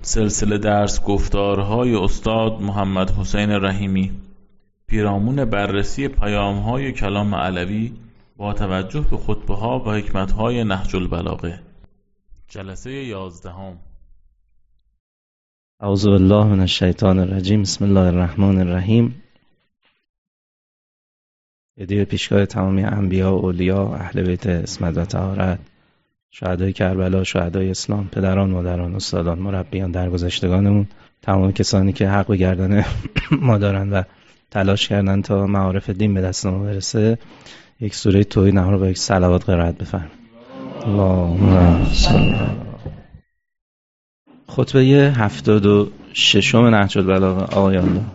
سلسله درس گفتارهای استاد محمد حسین رحیمی، پیرامون بررسی پیام‌های کلام علوی با توجه به خطبه‌ها و حکمت‌های نهج البلاغه. جلسه 11. اعوذ بالله من الشیطان الرجیم. بسم الله الرحمن الرحیم. به پیشگاه تمامی انبیا و اولیا، اهل بیت عصمت و طهارت، شهدای کربلا، شهدای اسلام، پدران، مادران، استادان، مربیان، درگذشتگانمون، تمام کسانی که حق به گردن ما دارن و تلاش کردن تا معارف دین به دست ما برسه، یک سوره توحید نهار با یک صلوات قرائت بفرمایید. اللهم صل. خطبه 76 نهج البلاغه. آقایان،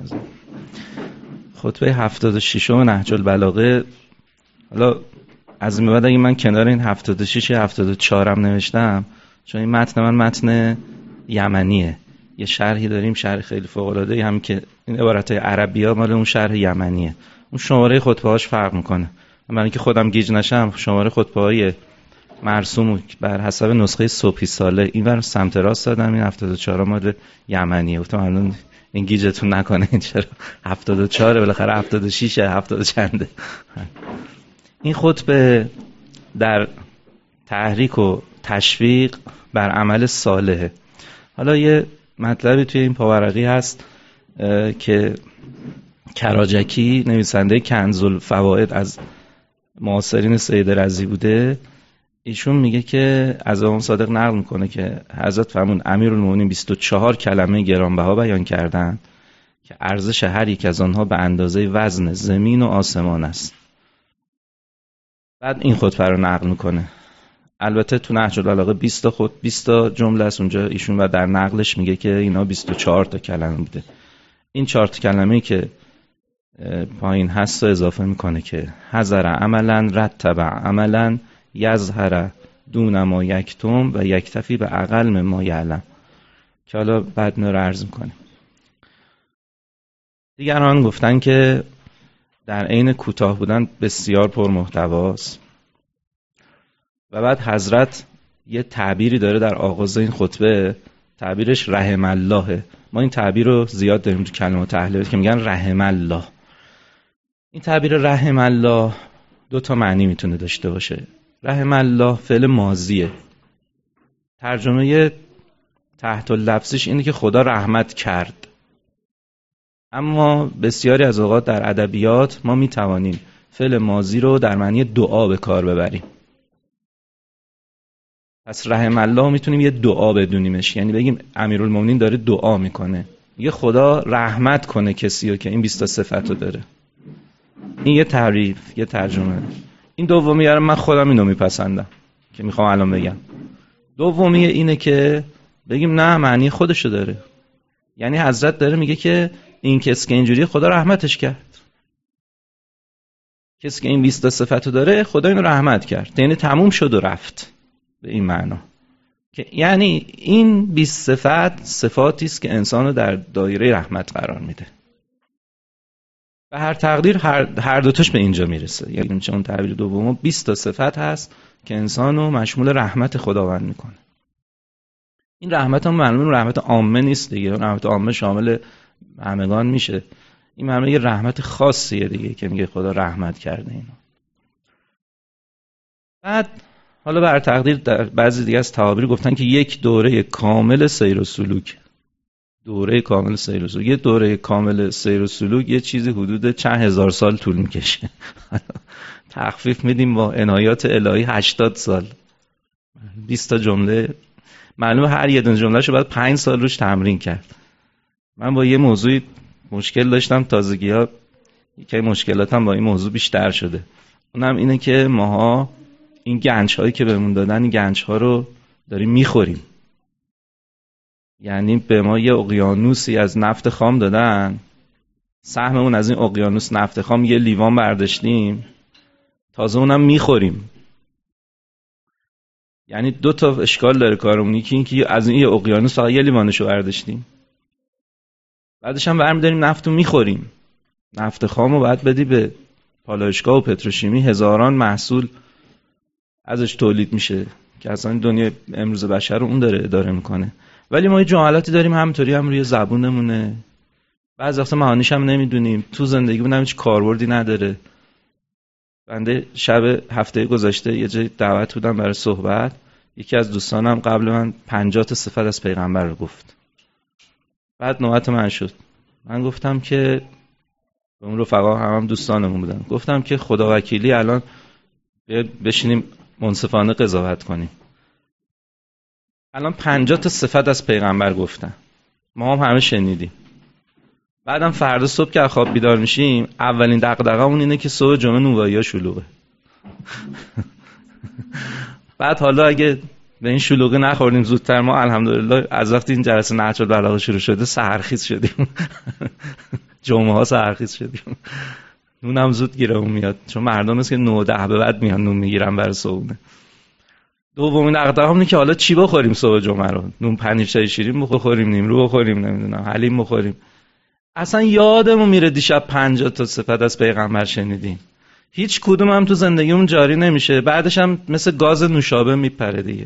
خطبه 76 نهج البلاغه. حالا از این بعد اگه من کنار این 76 74 هم نوشتم، چون این متن من متن یمنیه، یه شرحی داریم، شرح خیلی فوق العاده، هم که این عبارتای عربی‌ها مال اون شرح یمنیه. اون شماره خطبه‌هاش فرق میکنه. من اینکه خودم گیج نشم، شماره خطبه‌های مرسوم بر حسب نسخه صبحی ساله اینور سمت راست دادم، این 74 مال یمنیه. گفتم الان این گیجتون نکنه، این چرا 74 بالاخره 76 70 چنده. این خطبه در تحریک و تشویق بر عمل صالحه. حالا یه مطلبی توی این پاورقی هست که کراجکی نویسنده کنز الفوائد از معاصرین سید رضی بوده. ایشون میگه که از امام صادق نقل میکنه که حضرت فرمود امیرالمومنین 24 کلمه گرانبها بیان کردند که ارزش هر یک از آنها به اندازه وزن زمین و آسمان است. بعد این خطبه رو نقل میکنه. البته تو نهج البلاغه 20 تا جمله است اونجا، ایشون و در نقلش میگه که اینا 24 تا کلمه بوده. این 4 تا کلمه‌ای که پایین هست رو اضافه میکنه که حذر عملا رتب عملا یظهر دون ما یکتم و یکتفی به اقل مما یعلم، که حالا بعد رو عرض میکنه. دیگران گفتن که در عین کوتاه بودن بسیار پرمحتواست. و بعد حضرت یه تعبیری داره در آغاز این خطبه، تعبیرش رحم الله. ما این تعبیر رو زیاد داریم تو کلمات اهل بیت که میگن رحم الله. این تعبیر رحم الله 2 تا معنی میتونه داشته باشه. رحم الله فعل ماضیه، ترجمه تحت اللفظش اینه که خدا رحمت کرد. اما بسیاری از اوقات در ادبیات ما میتوانیم فعل ماضی رو در معنی دعا به کار ببریم. پس رحم الله میتونیم یه دعا بدونیمش، یعنی بگیم امیرالمومنین داره دعا میکنه، میگه خدا رحمت کنه کسی رو که این 20 تا صفت رو داره. این یه تعریف، یه ترجمه. این دومی من خودم اینو میپسندم که میخوام الان بگم. دومی اینه که بگیم نه، معنی خودشو داره. یعنی حضرت داره میگه که این کسی که اینجوری خدا رحمتش کرد. کسی که این 20 تا صفتو داره خدا اینو رحمت کرد، یعنی تموم شد و رفت. به این معنا که یعنی این 20 صفاتی است که انسانو در دایره رحمت قرار میده. و هر تقدیر هر دوتاش به اینجا میرسه. یعنی چون تعبیر دوم 20 تا صفت هست که انسانو مشمول رحمت خداوند میکنه. این رحمت هم معلومه رحمت عامه نیست دیگه، رحمت عامه شامل همگان میشه. این معنی یه رحمت خاصیه دیگه که میگه خدا رحمت کرده اینو. بعد حالا بر تقدیر در بعضی دیگه از تعابیر گفتن که یک دوره کامل سیر و سلوک. دوره کامل سیر و سلوک، یه دوره کامل سیر و سلوک یه چیزی حدود چند هزار سال طول میکشه. تخفیف میدیم با عنایات الهی 80 سال. 20 تا جمله معلومه هر یه دونه جملهشو بعد 5 سال روش تمرین کرد. من با یه موضوعی مشکل داشتم، تازگی‌ها یکی مشکلاتم با این موضوع بیشتر شده. اونم اینه که ماها این گنج‌هایی که بهمون دادن، این گنج‌ها رو داریم میخوریم. یعنی به ما یه اقیانوسی از نفت خام دادن، سهممون از این اقیانوس نفت خام یه لیوان برداشتیم، تازه اونم میخوریم. یعنی 2 تا اشکال داره کارمون. یکی این که از این یه اقیانوس فقط یه لیوانشو برداشتیم، بعدش هم برمی‌داریم نفتو میخوریم. نفت خامو بعد بدی به پالایشگاه و پتروشیمی، هزاران محصول ازش تولید میشه که اصلا دنیا امروز بشر رو اون داره اداره میکنه. ولی ما یه جملاتی داریم همینطوری هم روی زبونمونه، بعضی وقتا معانیش هم نمیدونیم، تو زندگیمون هم هیچ کاربردی نداره. بنده شب هفته گذشته یه جای دعوت بودم برای صحبت، یکی از دوستانم قبل من 50 تا صفت از پیغمبر رو گفت. بعد نوبت من شد، من گفتم که به اون رفقا هم دوستانمون بودن، گفتم که خدا وکیلی الان بشینیم منصفانه قضاوت کنیم. الان 50 تا صفت از پیغمبر گفتن، ما هم همه شنیدیم. بعدم فردا صبح که از خواب بیدار میشیم اولین دغدغه‌مون اینه که صبح جمعه نونوایی‌ها شلوغه. بعد حالا اگه به این شلوغی نخوردیم زودتر، ما الحمدلله از وقتی این جلسه نهج البلاغه شروع شده سحرخیز شدیم. جمعه ها سحرخیز شدیم. نونم زود گیرمون میاد، چون مردم هست که 9 10 به بعد میان نون میگیرن برای صبحونه. دومین دغدغه‌مون اینه که حالا چی بخوریم صبح جمعه رو؟ نون پنیر چای شیرین بخوریم، نیمرو بخوریم، نمیدونم حلیم بخوریم. اصلا یادمون میره دیشب 50 تا صفت از پیغمبر شنیدیم، هیچ کدوم هم تو زندگیمون جاری نمیشه، بعدش هم مثل گاز نوشابه میپره دیگه.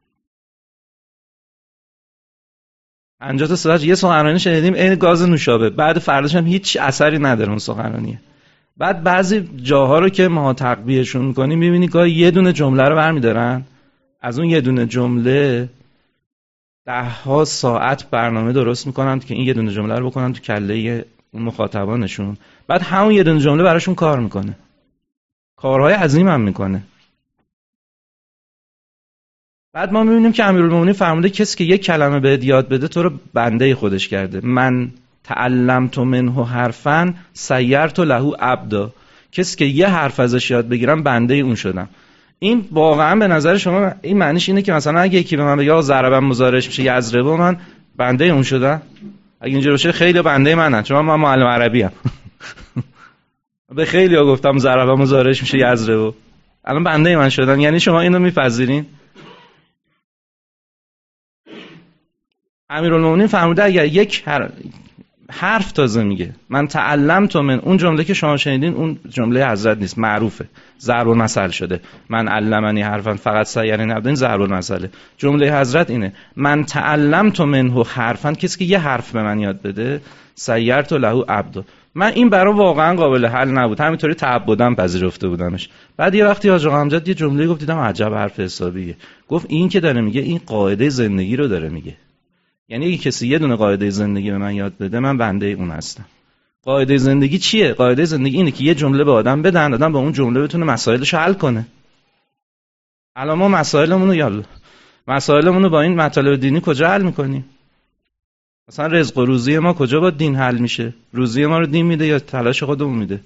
50 تا صفت یه سخنرانی شنیدیم عین گاز نوشابه، بعد فرداش هم هیچ اثری نداره اون سخنرانیه. بعد بعضی جاها رو که ما تقویهشون میکنیم میبینی گاهی یه دونه جمله رو برمیدارن، از اون یه دونه جمله 10 ساعت برنامه درست میکنن که این یه دونه جمله رو بکنن تو کله اون مخاطبانشون، بعد همون یه دونه جمله براشون کار میکنه، کارهای عظیم هم میکنه. بعد ما میبینیم که امیرالمومنین فرموده کسی که یک کلمه بهت یاد بده تو رو بنده خودش کرده. من تعلمت منه حرفا سیرت له عبدا، کسی که یه حرف ازش یاد بگیرم بنده اون شدم. این واقعا به نظر شما این معنیش اینه که مثلا اگه یکی به من بگه ضربم مضارعش میشه یضربه، من بنده اون شدم؟ اگه اینجوری باشه خیلی بنده منن، چون من معلم عربی ام. به خیلی‌ها گفتم ضربم مضارعش میشه یضربه، الان بنده من شدن. یعنی شما اینو میپذیرین؟ امیرالمومنین فرموده اگر یک حرف تازه میگه من تعلمت من، اون جمله که شما شنیدین اون جمله حضرت نیست، معروفه، ضرب المثل شده. من علمنی حرفا فقط سیرنی عبد، این ضرب المثله. جمله حضرت اینه من تعلمت منه حرفا، کسی که یه حرف به من یاد بده سیرت له عبد. من این برام واقعا قابل حل نبود، همینطوری تعبداً پذیرفته بودمش. بعد یه وقتی حاج آقا امجد یه جمله گفت دیدم عجب حرف حسابیه. گفت این که داره میگه این قاعده زندگی رو داره میگه. یعنی اگه کسی یه دونه قاعده زندگی به من یاد بده من بنده اون هستم. قاعده زندگی چیه؟ قاعده زندگی اینه که یه جمله به آدم بدن، آدم با اون جمله بتونه مسائلش حل کنه. الان ما مسائلمون رو با این مطالب دینی کجا حل میکنیم؟ مثلا رزق و روزی ما کجا با دین حل میشه؟ روزی ما رو دین میده یا تلاش خودمون میده؟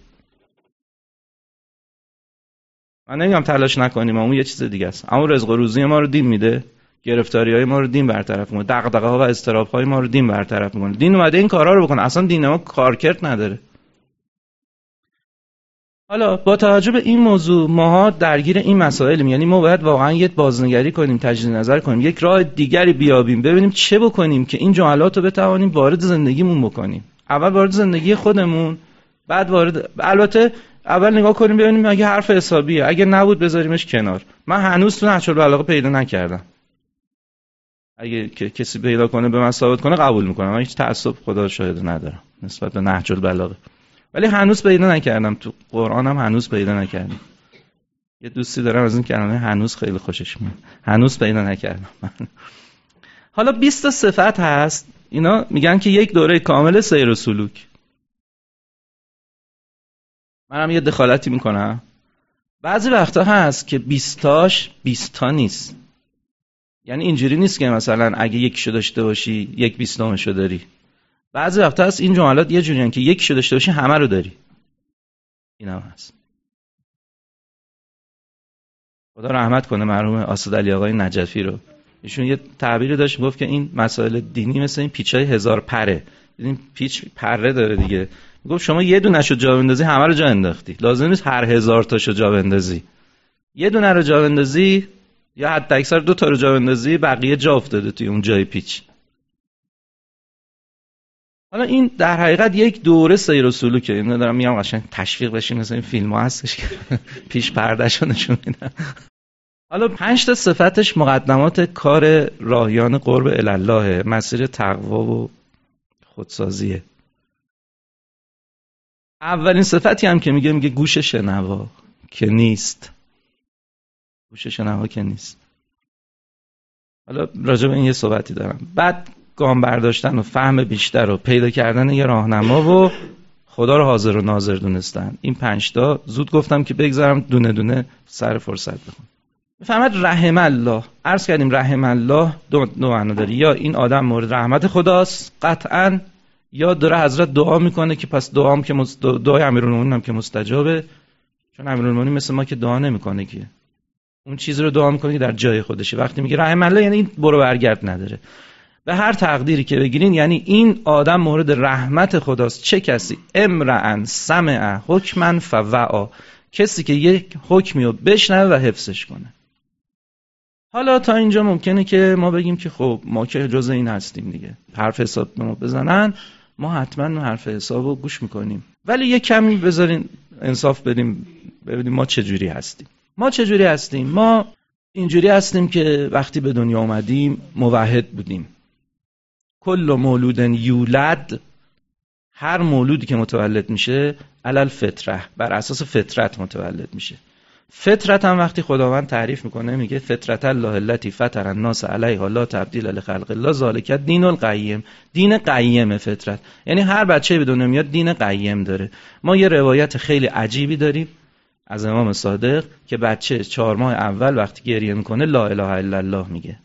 من نمیگم تلاش نکنیم، اون یه چیز دیگه است. اما رزق و روزی ما رو دین میده، گرفتاری‌های ما رو دین برطرف می‌کنه، دغدغه‌ها و اضطراب‌های ما رو دین برطرف می‌کنه. دین اومده این کارا رو بکنه، اصلا دین ما کارکرد نداره. حالا با توجه به این موضوع ماها درگیر این مسائلیم، یعنی ما باید واقعا یه بازنگری کنیم، تجدید نظر کنیم، یک راه دیگری بیابیم، ببینیم چه بکنیم که این جملات رو بتوانیم وارد زندگیمون بکنیم. اول وارد زندگی خودمون، بعد البته اول نگاه کنیم ببینیم اگه حرف حسابیه، اگه نبود بذاریمش کنار. من هنوز تو نهج البلاغه پیدا نکردم. اگه کسی پیدا کنه به من ثابت کنه قبول میکنم. من هیچ تعصب خدا شاهد ندارم نسبت به نهج البلاغه، ولی هنوز پیدا نکردم. تو قرآن هم هنوز پیدا نکردم. یه دوستی دارم از این کلمه هنوز خیلی خوشش میاد. هنوز پیدا نکردم. حالا 20 تا صفت هست، اینا میگن که یک دوره کامل سیر و سلوک. منم یه دخالتی میکنم. بعضی وقتا هست که 20 تاش 20 تا نیست. یعنی اینجوری نیست که مثلا اگه یکیشو داشته باشی 1/20 داری. بعضی وقتا هست این جملات یه جوریان که یکیشو داشته باشی همه رو داری. اینم هست. خدا رحمت کنه مرحوم اسدعلی آقای نجفی رو. ایشون یه تعبیری داشت گفت که این مسائل دینی مثل این پیچای 1000 پره. دیدین پیچ پره داره دیگه. گفت شما یه دونه‌شو جا بندازی همه رو جا انداختی. لازم نیست هر 1000 تاشو جا بندازی. یه دونه رو جا بندازی یا حتی اکثر 2 تا رو جا بندازی بقیه جا افتاده توی اون جای پیچ. حالا این در حقیقت یک دوره سیر و سلوکه. اینو دارم میگم قشنگ تشویق بشین، مثلا این فیلم‌ها هستش که پیش پردهشو نشون میدن. حالا 5 تا صفتش مقدمات کار راهیان قرب الله، مسیر تقوا و خودسازیه. اولین صفتی هم که میگه گوش شنوا که نیست. گوش شنوا که نیست. حالا راجع به این یه صحبتی دارم. بعد گام برداشتن و فهم بیشتر و پیدا کردن یه راهنما و خدا رو حاضر و ناظر دونستن. این 5 تا زود گفتم که بگذارم دونه دونه سر فرصت بخونم. میفهمد رحم الله. عرض کردیم رحم الله دو معنا داره. یا این آدم مورد رحمت خداست قطعاً، یا داره حضرت دعا میکنه که پس دعام که دعای امیرالمومنین هم که مستجابه، چون امیرالمومنین مثل ما که دعا نمیکنه، که اون چیزی رو دعا میکنه که در جای خودشه. وقتی میگه رحم الله یعنی این برو برگرد نداره. به هر تقدیری که بگیرین یعنی این آدم مورد رحمت خداست. چه کسی؟ امرأ سمع حکما فوعا، کسی که یک حکمی رو بشنوه و حفظش کنه. حالا تا اینجا ممکنه که ما بگیم که خب ما که جز این هستیم دیگه، حرف حساب به ما بزنن ما حتما حرف حساب رو گوش میکنیم. ولی یه کمی بذارین انصاف بدیم ببینیم ما چجوری هستیم. ما چجوری هستیم؟ ما اینجوری هستیم که وقتی به دنیا اومدیم موحد بودیم. کل مولود یولد، هر مولودی که متولد میشه علل فطره، بر اساس فطرت متولد میشه. فطرت هم وقتی خداوند تعریف میکنه میگه فطرت الله التی فطر الناس علیها لا تبدیل لخلق الله ذالک الدین القیم. دین قیم فطرت یعنی هر بچه به دنیا میاد دین قیم داره. ما یه روایت خیلی عجیبی داریم از امام صادق که بچه 4 ماه اول وقتی گریه میکنه لا اله الا الله میگه.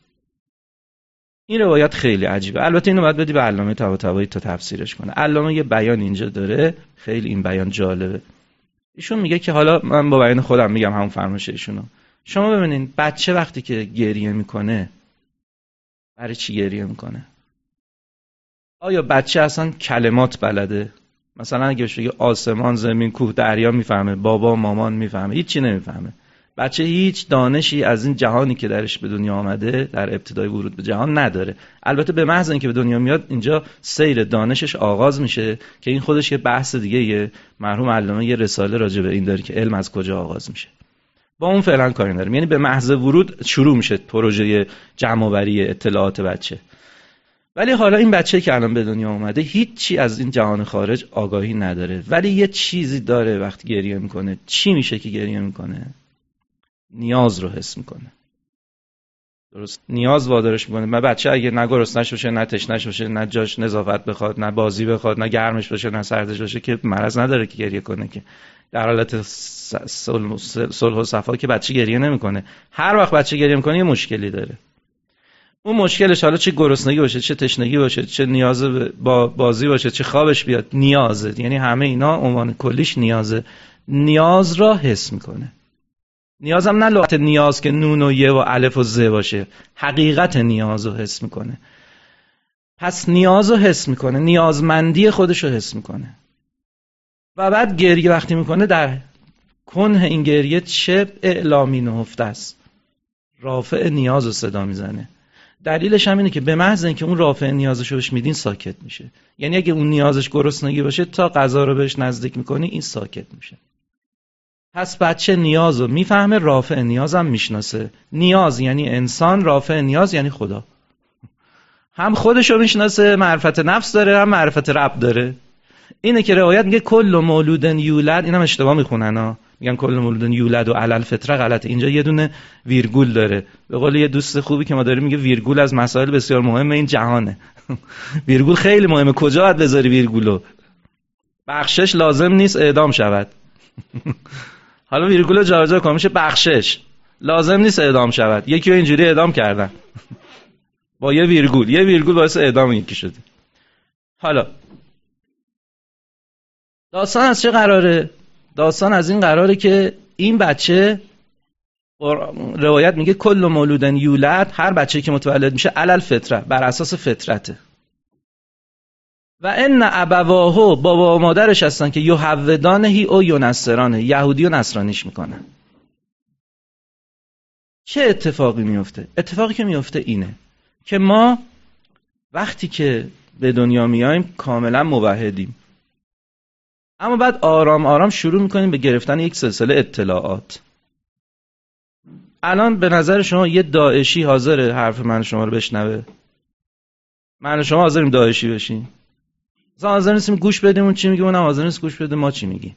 این روایت خیلی عجیبه. البته اینو باید بدی به علامه طباطبایی تا تفسیرش کنه. علامه یه بیان اینجا داره خیلی این بیان جالبه. ایشون میگه که حالا من با بیان خودم میگم همون فرمایش ایشونو. شما ببینید بچه وقتی که گریه میکنه برای چی گریه میکنه؟ آیا بچه اصلا کلمات بلده؟ مثلا اگه بهش بگی آسمان، زمین، کوه، دریا میفهمه، بابا، مامان میفهمه؟ هیچی نمیفهمه. بچه هیچ دانشی از این جهانی که درش به دنیا آمده در ابتدای ورود به جهان نداره. البته به محض اینکه به دنیا میاد اینجا سیر دانشش آغاز میشه که این خودش یه بحث دیگه. یه مرحوم علامه یه رساله راجع به این داره که علم از کجا آغاز میشه. با اون فعلا کاری نداریم. یعنی به محض ورود شروع میشه پروژه جمع‌آوری اطلاعات بچه. ولی حالا این بچه که الان به دنیا اومده هیچی از این جهان خارج آگاهی نداره، ولی یه چیزی داره. وقتی گریه میکنه چی میشه که گریه میکنه؟ نیاز رو حس میکنه. درست؟ نیاز وادارش میکنه. من بچه اگه نه گرسنه‌ش باشه، نه تشنه‌ش باشه، نه جاش نظافت بخواد، نه بازی بخواد، نه گرمش باشه، نه سردش باشه، که مرض نداره که گریه کنه. که در حالت صلح و صفا که بچه گریه نمیکنه. هر وقت بچه گریه میکنه یه مشکلی داره. اون مشکلش حالا چه گرسنگی باشه، چه تشنگی باشه، چه نیاز با بازی باشه، چه خوابش بیاد، نیازه. یعنی همه اینا عنوان کلیش نیازه. نیاز را حس میکنه. نیازم نه لغت نیاز که نون و یه و الف و ز باشه، حقیقت نیاز رو حس میکنه. پس نیاز رو حس میکنه، نیازمندی خودش رو حس میکنه. و بعد گریه وقتی میکنه در کنه این گریه چه اعلامی نهفته است؟ رافع نیاز رو صدا میزنه. دلیلش هم اینه که به محض اینکه اون رافع نیازش رو بهش میدین ساکت میشه. یعنی اگه اون نیازش گرسنگی باشه تا غذا رو بهش نزدیک میکنی این ساکت میشه. پس بچه نیاز رو میفهمه، رافع نیازم میشناسه. نیاز یعنی انسان، رافع نیاز یعنی خدا. هم خودش رو میشناسه، معرفت نفس داره، هم معرفت رب داره. اینه که روایت میگه کل مولود یولد، اینم اشتباه میخونن ها، میگن کل مولود یولد و علل فطره، غلطه. اینجا یه دونه ویرگول داره. به قول یه دوست خوبی که ما داریم میگه ویرگول از مسائل بسیار مهم این جهانه. ویرگول خیلی مهمه. کجا باید بذاری ویرگولو؟ بخشش لازم نیست اعدام شود. حالا ویرگول جابجا کنه میشه بخشش لازم نیست اعدام شود. یکی رو اینجوری اعدام کردن با یه ویرگول باعث اعدام یکی شده. حالا داستان از چه قراره؟ داستان از این قراره که این بچه، روایت میگه کل مولود یولد، هر بچه که متولد میشه علل فطره، بر اساس فطرته. و ان ابواه، بابا و مادرش هستن که یهودانه او ینصرانه، یهودی و نصرانیش میکنن. چه اتفاقی میفته؟ اتفاقی که میفته اینه که ما وقتی که به دنیا میایم کاملا موحدیم، اما بعد آرام آرام شروع میکنیم به گرفتن یک سلسله اطلاعات. الان به نظر شما یه داعشی حاضره حرف من شما رو بشنوه؟ من و شما حاضریم داعشی بشیم؟ مثلا حاضر نیستیم گوش بدیم اون چی میگه، اونم حاضر نیست گوش بده ما چی میگیم.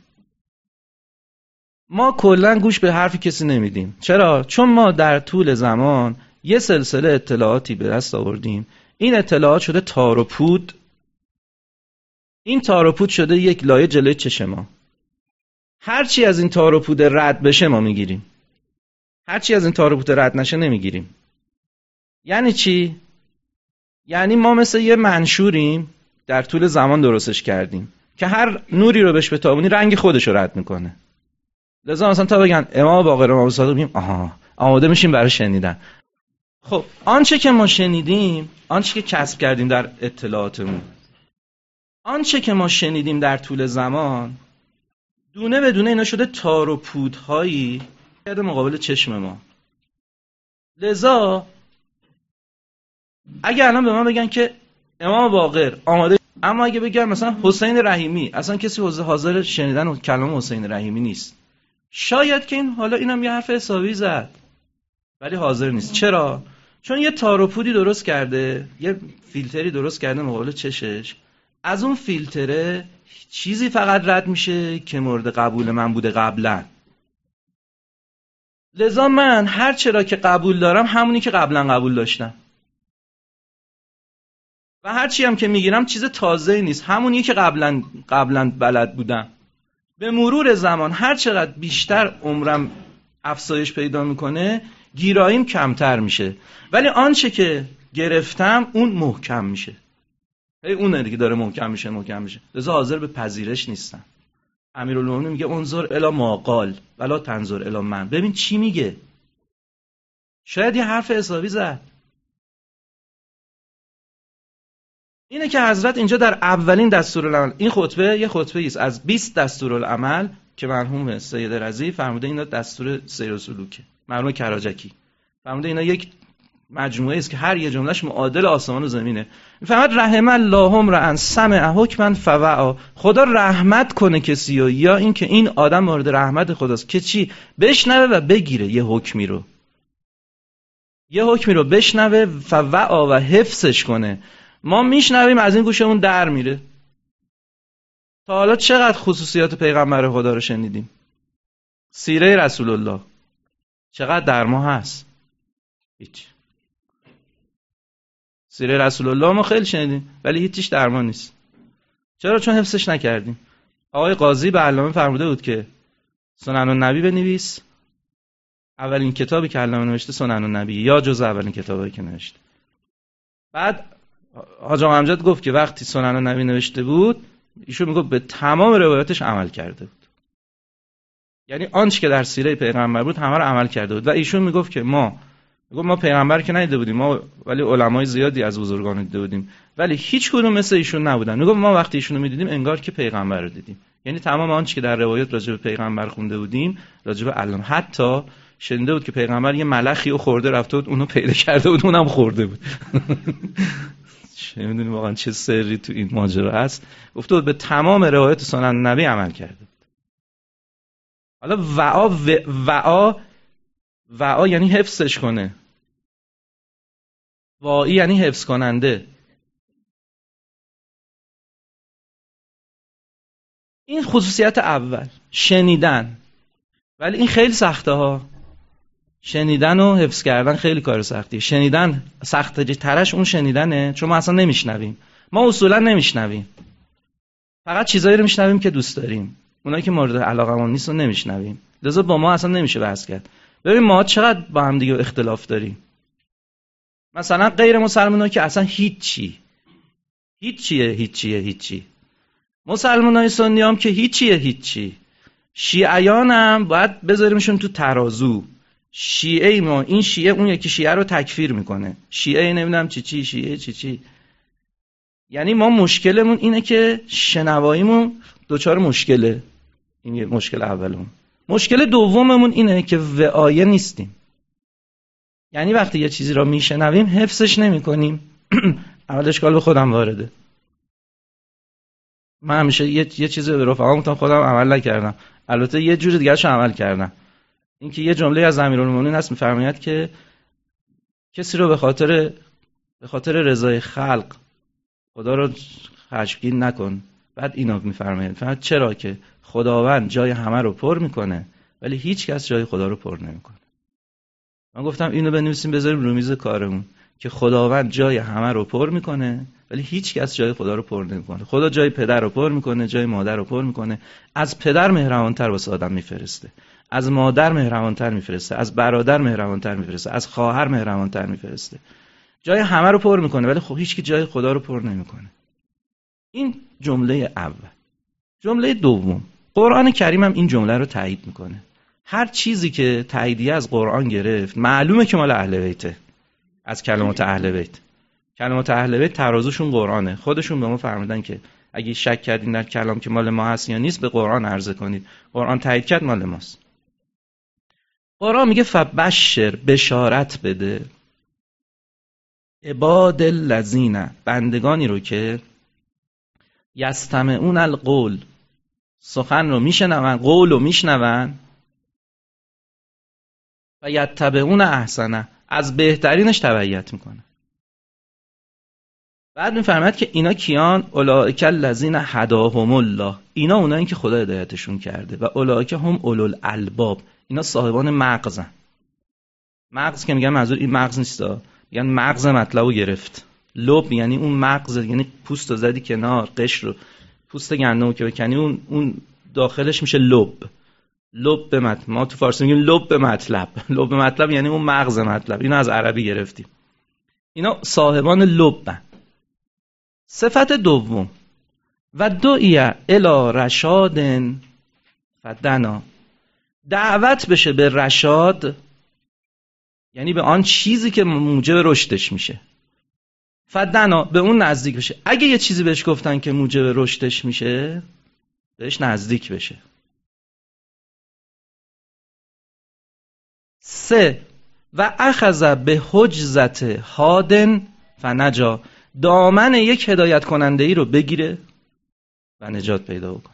ما کلا گوش به حرف کسی نمیدیم. چرا؟ چون ما در طول زمان یه سلسله اطلاعاتی به دست آوردیم. این اطلاعات شده تار و پود. این تار و پود شده یک لایه جلوی چشم ما. هر چی از این تار و پود رد بشه ما میگیریم. هر چی از این تار و پود رد نشه نمیگیریم. یعنی چی؟ یعنی ما مثل یه منشوریم در طول زمان درستش کردیم که هر نوری رو بهش بتابونی رنگ خودش رو رد میکنه. لذا مثلا تا بگن امام باقر امام صادق میگیم آها آماده میشیم برای شنیدن. خب آنچه که ما شنیدیم، آنچه که کسب کردیم در اطلاعاتمون، آنچه که ما شنیدیم در طول زمان، دونه به دونه اینا شده تار و پودهایی کرده مقابل چشم ما. لذا اگه الان به من بگن که امام باقر آماده، اما اگه بگن مثلا حسین رحیمی، اصلا کسی حاضر شنیدن کلام حسین رحیمی نیست. شاید که حالا اینم یه حرف حسابی زد ولی حاضر نیست. چرا؟ چون یه تار و پودی درست کرده، یه فیلتری درست کرده مقابل چشش. از اون فیلتره چیزی فقط رد میشه که مورد قبول من بوده قبلا. لذا من هر چرا که قبول دارم همونی که قبلا قبول داشتم و هر چی هم که میگیرم چیز تازه‌ای نیست، همونی که قبلا بلد بودم. به مرور زمان هر چقدر بیشتر عمرم افزایش پیدا میکنه گیراییم کمتر میشه، ولی آنچه که گرفتم اون محکم میشه. اونه دیگه داره محکم میشه. لذا حاضر به پذیرش نیستم. امیرالمومنین میگه انظر الی ما قال ولا تنظر الی من. ببین چی میگه. شاید یه حرف حسابی زد. اینه که حضرت اینجا در اولین دستورالعمل، این خطبه یه خطبه است از 20 دستورالعمل که مرحوم سید رضی فرموده اینا دستور سیر و سلوکه. مرحوم کراجکی فرموده اینا یک مجموعه است که هر یه جملهش معادل آسمان و زمینه. میفهمد رحم الله امرا سمع حکما فوعا. خدا رحمت کنه کسی رو، یا این که این آدم مورد رحمت خداست که چی؟ بشنوه و بگیره یه حکمی رو بشنوه فوعا و حفظش کنه. ما میشنویم از این گوشمون در میره. تا حالا چقدر خصوصیات پیغمبر خدا رو شنیدیم؟ سیره رسول الله چقدر در ما هست؟ هیچ. سیره رسول الله ما خیلی شنیدیم ولی هیچیش در ما نیست. چرا؟ چون حفظش نکردیم. آقای قاضی به علامه فرموده بود که سنن النبی بنویس. اولین کتابی که علامه نوشته سنن النبی، یا جز اولین کتابی که نوشته. بعد حاج آقا امجد گفت که وقتی سنن النبی نوشته بود ایشون میگفت به تمام روایاتش عمل کرده بود. یعنی آنچه که در سیره پیغمبر بود همه رو عمل کرده بود. و ایشون میگفت که ما پیغمبر که ندیده بودیم، ما ولی علمای زیادی از بزرگان دیده بودیم ولی هیچ کدوم مثل ایشون نبودن. میگفت ما وقتی ایشونو میدیدیم انگار که پیغمبر رو دیدیم. یعنی تمام آنچه که در روایات راجع به پیغمبر خونده بودیم راجع به علم، حتی شنیده بود که پیغمبر یه ملخی رو خورده رفته بود اونو پیدا کرده بود اونم خورده بود. چه میدونیم واقعا چه سری تو این ماجرا هست. گفته بود به تمام روایات سنن نبی عمل کرده بود. حالا وعا یعنی حفظش کنه. واعی یعنی حفظ کننده. این خصوصیت اول، شنیدن. ولی این خیلی سخته ها. شنیدن و حفظ کردن خیلی کار سختیه. شنیدن سخته ترش اون شنیدنه، چون ما اصلا نمیشنویم. ما اصولا نمیشنویم. فقط چیزایی رو میشنویم که دوست داریم. اونایی که مورد علاقمون نیست رو نمیشنویم. لذا با ما اصلا نمیشه بحث کرد. ببین ما چقدر با هم دیگه اختلاف داریم. مثلا غیر مسلمان‌ها که اصلا هیچیه. مسلمان‌های سنی هم که هیچی. شیعیان هم باید بذاریمشون تو ترازو. شیعه ما این شیعه اون یکی شیعه رو تکفیر میکنه. شیعه نمیدونم چی. یعنی ما مشکلمون اینه که شنواییمون دوچار مشکله. این یه مشکل اولمون. مشکل دوممون اینه که وعایه نیستیم. یعنی وقتی یه چیزی رو میشنویم حفظش نمی‌کنیم. اول اشکال به خودم وارده. من همیشه یه چیزی به رفقام گفتم خودم عمل نکردم. البته یه جور دیگه‌شو عمل کردم. اینکه یه جمله از امیرالمومنین هست می‌فرماید که کسی رو به خاطر رضای خلق خدا رو خشمگین نکن. بعد اینو می‌فرماید چرا که خداوند جای همه رو پر میکنه ولی هیچ کس جای خدا رو پر نمیکنه. من گفتم اینو بنویسیم بذاریم رو میز کارمون که خداوند جای همه رو پر میکنه ولی هیچ کس جای خدا رو پر نمیکنه. خدا جای پدر رو پر میکنه، جای مادر رو پر میکنه، از پدر مهربانتر واسه آدم میفرسته، از مادر مهربانتر میفرسته، از برادر مهربانتر میفرسته، از خواهر مهربانتر میفرسته. جای همه رو پر میکنه ولی خب هیچ کی جای خدا رو پر نمیکنه. این جمله اول. جمله دوم، قرآن کریم هم این جمله رو تایید میکنه. هر چیزی که تاییدیه از قرآن گرفت معلومه که مال اهل بیته، از کلمات اهل بیت. کلمات اهل بیت ترازوشون قرآنه. خودشون به ما فرمودن که اگه شک کردین در کلام که مال ما هست یا نیست به قرآن عرضه کنید. قرآن تایید کرد مال ماست. قرآن میگه فبشر، بشارت بده، عباد الذین، بندگانی رو که یستمعون القول، سخن رو میشنون، قول رو میشنون، و یتبعون احسنه، از بهترینش تبعیت میکنه. بعد میفرماید که اینا کیان؟ اولئک الذین هداهم الله، اینا اونایی که خدا هدایتشون کرده، و اولئک هم اولو الالباب، اینا صاحبان مغزن. مغز که میگن منظور این مغز نیستا، میگن مغز مطلبو گرفت. لب یعنی اون مغز، یعنی پوستو زدی کنار، قشر رو، پوست گندمو که بکنی اون داخلش میشه لب. لب به مطلب، ما تو فارسی میگیم لب به مطلب. لب به مطلب یعنی اون مغز مطلب. اینو از عربی گرفتیم. اینا صاحبان لبن. صفت دوم، و دعی الی رشاد فدنا، دعوت بشه به رشاد، یعنی به آن چیزی که موجب رشدش میشه. فدنا، به اون نزدیک بشه. اگه یه چیزی بهش گفتن که موجب رشدش میشه، بهش نزدیک بشه. 3 و اخذ به حجزت هادن فنجا، دامن یک هدایت کننده ای رو بگیره و نجات پیدا بکنه.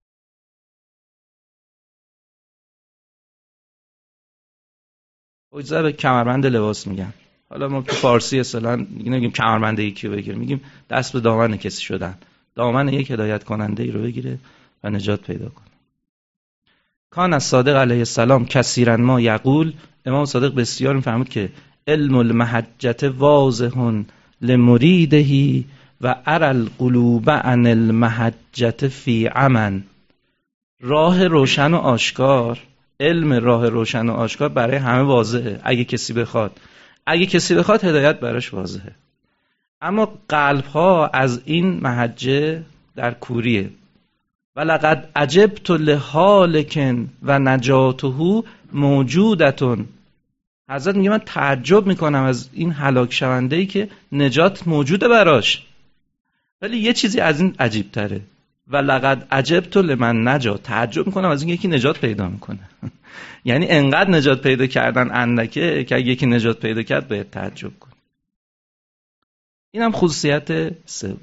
حجزه به کمربند لباس میگن. حالا ما تو فارسی اصلا نمیگیم کمربند یکی رو بگیره، میگیم دست به دامن کسی شدن. دامن یک هدایت کننده ای رو بگیره و نجات پیدا کنه. کان از صادق علیه السلام کثیرا ما یقول، امام صادق بسیار میفرمود که علم المحجت واضح لمریدهی و ارى القلوب عن المحجت فی عمن. راه روشن و آشکار، علم راه روشن و آشکار برای همه واضحه اگه کسی بخواد. اگه کسی بخواد هدایت براش واضحه. اما قلب‌ها از این محجه در کوریه. ولقد عجبت لحالک و نجاته موجودتون. حضرت میگه من تعجب میکنم از این هلاک شونده‌ای که نجات موجوده براش، ولی یه چیزی از این عجیب تره. ولقد عجبت لمن نجا، تعجب میکنم از این یکی نجات پیدا میکنه. یعنی انقدر نجات پیدا کردن اندکه که اگه یکی نجات پیدا کرد باید تعجب کن. اینم خصوصیت سوم.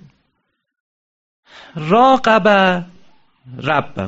راقب ربه.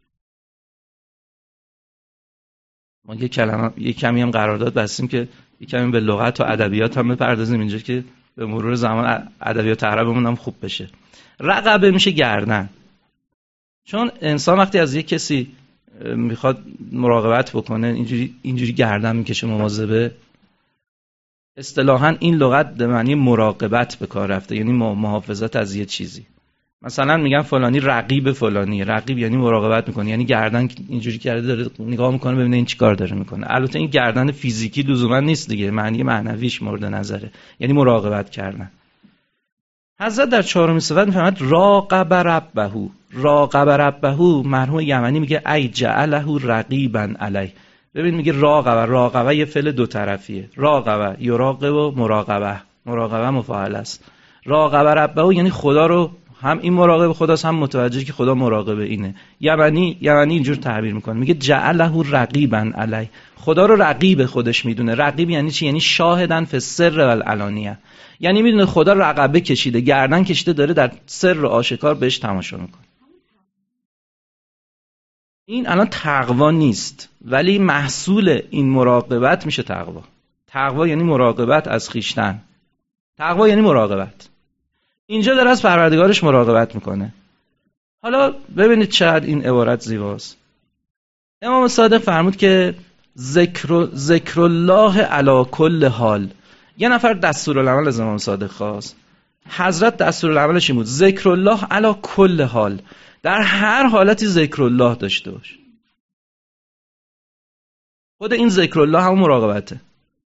ما یه کمی هم قرارداد بستیم که یه کمی به لغت و ادبیات هم بپردازیم اینجا که به مرور زمان ادبیات عربمون هم خوب بشه. رقبه میشه گردن. چون انسان وقتی از یک کسی میخواد مراقبت بکنه اینجوری گردن میکشه، مواظبه. اصطلاحاً این لغت به معنی مراقبت به کار رفته، یعنی محافظت از یه چیزی. مثلا میگن فلانی رقیب فلانی. رقیب یعنی مراقبت میکنه، یعنی گردن اینجوری کرده داره نگاه میکنه ببینه این چیکار داره میکنه. البته این گردن فیزیکی لزوما نیست دیگه، معنی معنویش مورد نظره، یعنی مراقبت کردن. حضرت در 4مین صفت میفرماید راقب ربه. راقب ربه، مرحوم یمنی میگه ای جعله رقیبا علی. ببین میگه راقبه یه فعل دو طرفیه. راقبه یراقب و مراقبه مفاعل است. راقب ربه یعنی خدا رو، هم این مراقب خداست هم متوجه که خدا مراقب اینه. یمنی اینجور تعبیر میکنه، میگه جعله رقیبا علی، خدا رو رقیب خودش میدونه. رقیب یعنی چی؟ یعنی شاهدن فی السر و العلانیه، یعنی میدونه خدا رقبه کشیده، گردن کشیده، داره در سر و آشکار بهش تماشا میکنه. این الان تقوا نیست، ولی محصول این مراقبت میشه تقوا. تقوا یعنی مراقبت از خویشتن. تقوا یعنی مراقبت. اینجا داره از پروردگارش مراقبت میکنه. حالا ببینید چقدر این عبارت زیباست. امام صادق فرمود که ذکر الله علی کل حال. یه نفر دستورالعمل از امام صادق خواست. حضرت دستورالعملش این بود: ذکر الله علی کل حال. در هر حالتی ذکر الله داشته باش. خود این ذکر الله هم مراقبته.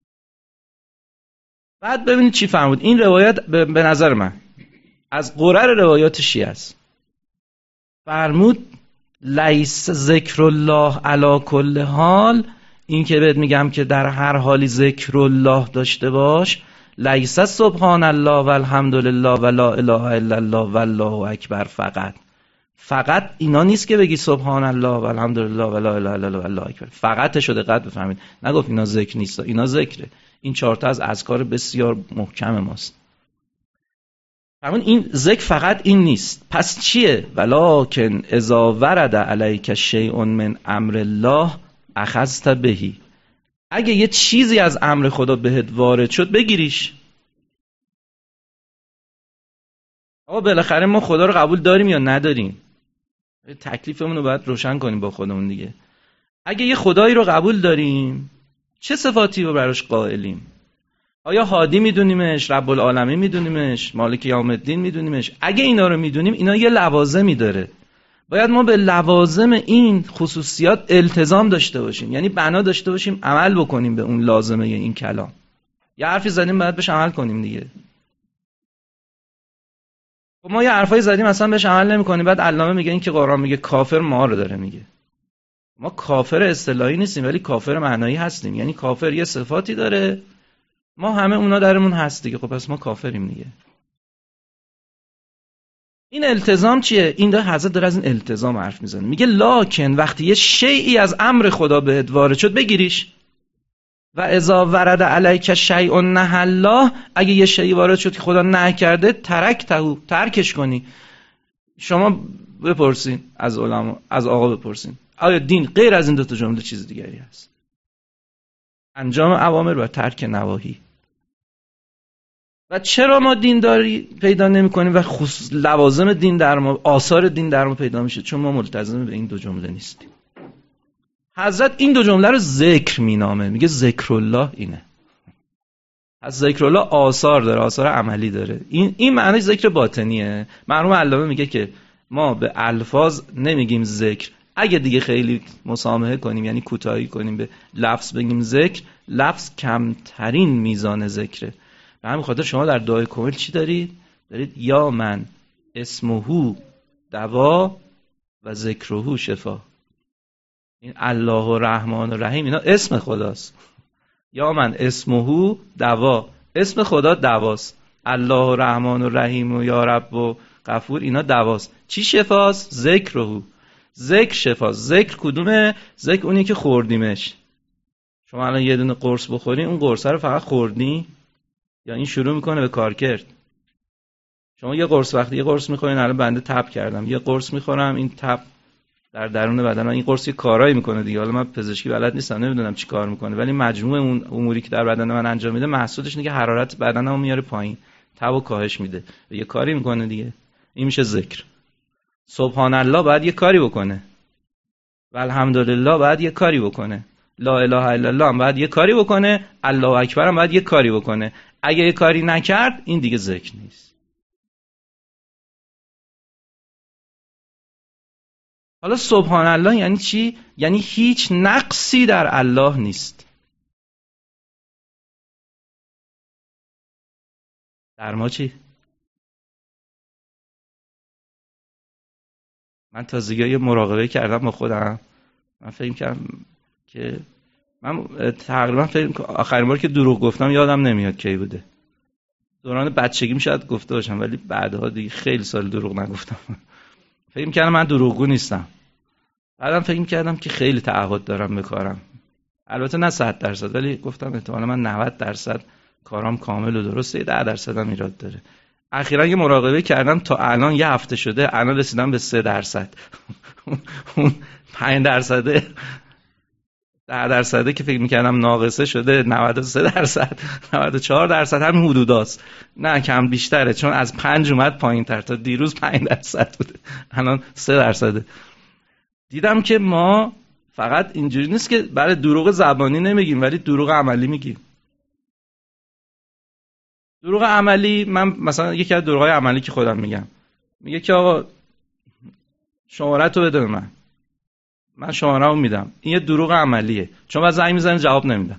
بعد ببینید چی فرمود. این روایت به نظر من از قرر روایات شیعه است. فرمود لیس ذکر الله علی کل حال. این که بهت میگم که در هر حالی ذکر الله داشته باش، لیس سبحان الله والحمد لله ولا اله الا الله والله اکبر. فقط اینا نیست که بگی سبحان الله والحمد لله ولا اله الا الله والله اکبر. فقطش رو دقت بفهمید. نگفت اینا ذکر نیست، اینا ذکره. این 4 تا از اذکار بسیار محکم ماست. همون این ذکر فقط این نیست. پس چیه؟ ولکن اذا ورد علیک شیء من امر الله اخذت بهی. اگه یه چیزی از امر خدا بهت وارد شد بگیریش. آقا بالاخره ما خدا رو قبول داریم یا نداریم؟ تکلیفمون رو باید روشن کنیم با خودمون دیگه. اگه یه خدایی رو قبول داریم، چه صفاتی رو براش قائلیم؟ آیا هادی میدونیمش، رب العالمین میدونیمش، مالک یوم الدین میدونیمش؟ اگه اینا رو میدونیم، اینا یه لوازمی داره. باید ما به لوازم این خصوصیات التزام داشته باشیم، یعنی بنا داشته باشیم عمل بکنیم به اون لازمه این کلام. یه حرفی زدیم باید بهش عمل کنیم دیگه. خب ما یه حرفایی زدیم اصلا بهش عمل نمی‌کنیم، بعد علامه میگه این که قرآن میگه کافر ما رو داره میگه. ما کافر اصطلاحی نیستیم ولی کافر معنایی هستیم. یعنی کافر یه صفاتی داره، ما همه اونا درمون هست دیگه. خب پس ما کافریم دیگه. این التزام چیه؟ این حضرت داره از این التزام حرف میزنه. میگه لکن وقتی یه شیئی از امر خدا بهت وارد شد بگیریش. و اذا ورد علیک شیء نهی الله. اگه یه شیئی وارد شد که خدا نهی کرده ترکش کنی. شما بپرسین از علما، از آقا بپرسین آیا دین غیر از این 2 تا جمله چیز دیگری هست؟ انجام اوامر و ترک نواهی. و چرا ما دینداری پیدا نمی‌کنیم و لوازم دین در ما، آثار دین در ما پیدا میشه؟ چون ما ملتزم به این 2 جمله نیستیم. حضرت این 2 جمله رو ذکر مینامه، میگه ذکر الله اینه. از ذکر الله آثار داره، آثار عملی داره. این معنی ذکر باطنیه. مرحوم علامه میگه که ما به الفاظ نمیگیم ذکر. اگه دیگه خیلی مسامحه کنیم، یعنی کوتاهی کنیم، به لفظ بگیم ذکر، لفظ کمترین میزان ذکره. به همین خاطر شما در دعای کامل چی دارید؟ دارید یا من اسمه دوا و ذکره شفا. این الله و رحمان و رحیم اینا اسم خداست. یا من اسمه دوا، اسم خدا دواست. الله و رحمان و رحیم و یا رب و غفور اینا دواست. چی شفاست؟ ذکره. ذکر شفاست. ذکر کدومه؟ ذکر اونی که خوردیمش. شما الان یه دونه قرص بخورین، اون قرص رو فقط خوردی یا این شروع میکنه به کار کرد؟ شما یه قرص، وقتی یه قرص میخورین، الان بنده تب کردم، یه قرص میخورم، این تب در درون بدن این قرص یه کارایی میکنه دیگه. حالا من پزشکی بلد نیستم، نمیدونم چی کار میکنه، ولی مجموع اون اموری که در بدن من انجام میده محصولش اینه که حرارت بدنمو میاره پایین، تبو کاهش میده، یه کاری میکنه دیگه. این میشه ذکر. سبحان الله باید یه کاری بکنه، و الحمدلله باید یه کاری بکنه، لا اله الا الله هم باید یه کاری بکنه، الله اکبر هم باید یه کاری بکنه. اگه یه کاری نکرد این دیگه ذکر نیست. حالا سبحان الله یعنی چی؟ یعنی هیچ نقصی در الله نیست. در ما چی؟ من تازگی یه مراقبه کردم با خودم. من فکر کردم که من تقریبا آخرین بار که دروغ گفتم یادم نمیاد کی بوده. دوران بچگیم شاید گفته باشم، ولی بعدها دیگه خیلی سال دروغ نگفتم. فکر کردم من دروغگو نیستم. بعدم فکر کردم که خیلی تعهد دارم به کارم. البته نه 100%، ولی گفتم احتمالاً من 90% کارام کامل و درسته، 10% هم ایراد داره. اخیراً یه مراقبه کردم تا الان یه هفته شده، الان رسیدم به 3%. اون 5% 10% که فکر میکردم ناقصه شده 93%، 94%، همین حدوداست. نه کم بیشتره، چون از 5 اومد پایین تر، تا دیروز 5% بوده، الان 3%. دیدم که ما فقط اینجوری نیست که برای دروغ زبانی نمیگیم، ولی دروغ عملی میگیم. دروغ عملی، من مثلا یکی از دروغ‌های عملی که خودم میگم، میگه که آقا شماره تو بده به من شماره رو میدم. این یه دروغ عملیه، چون بعد زنگ میزنه جواب نمیدم.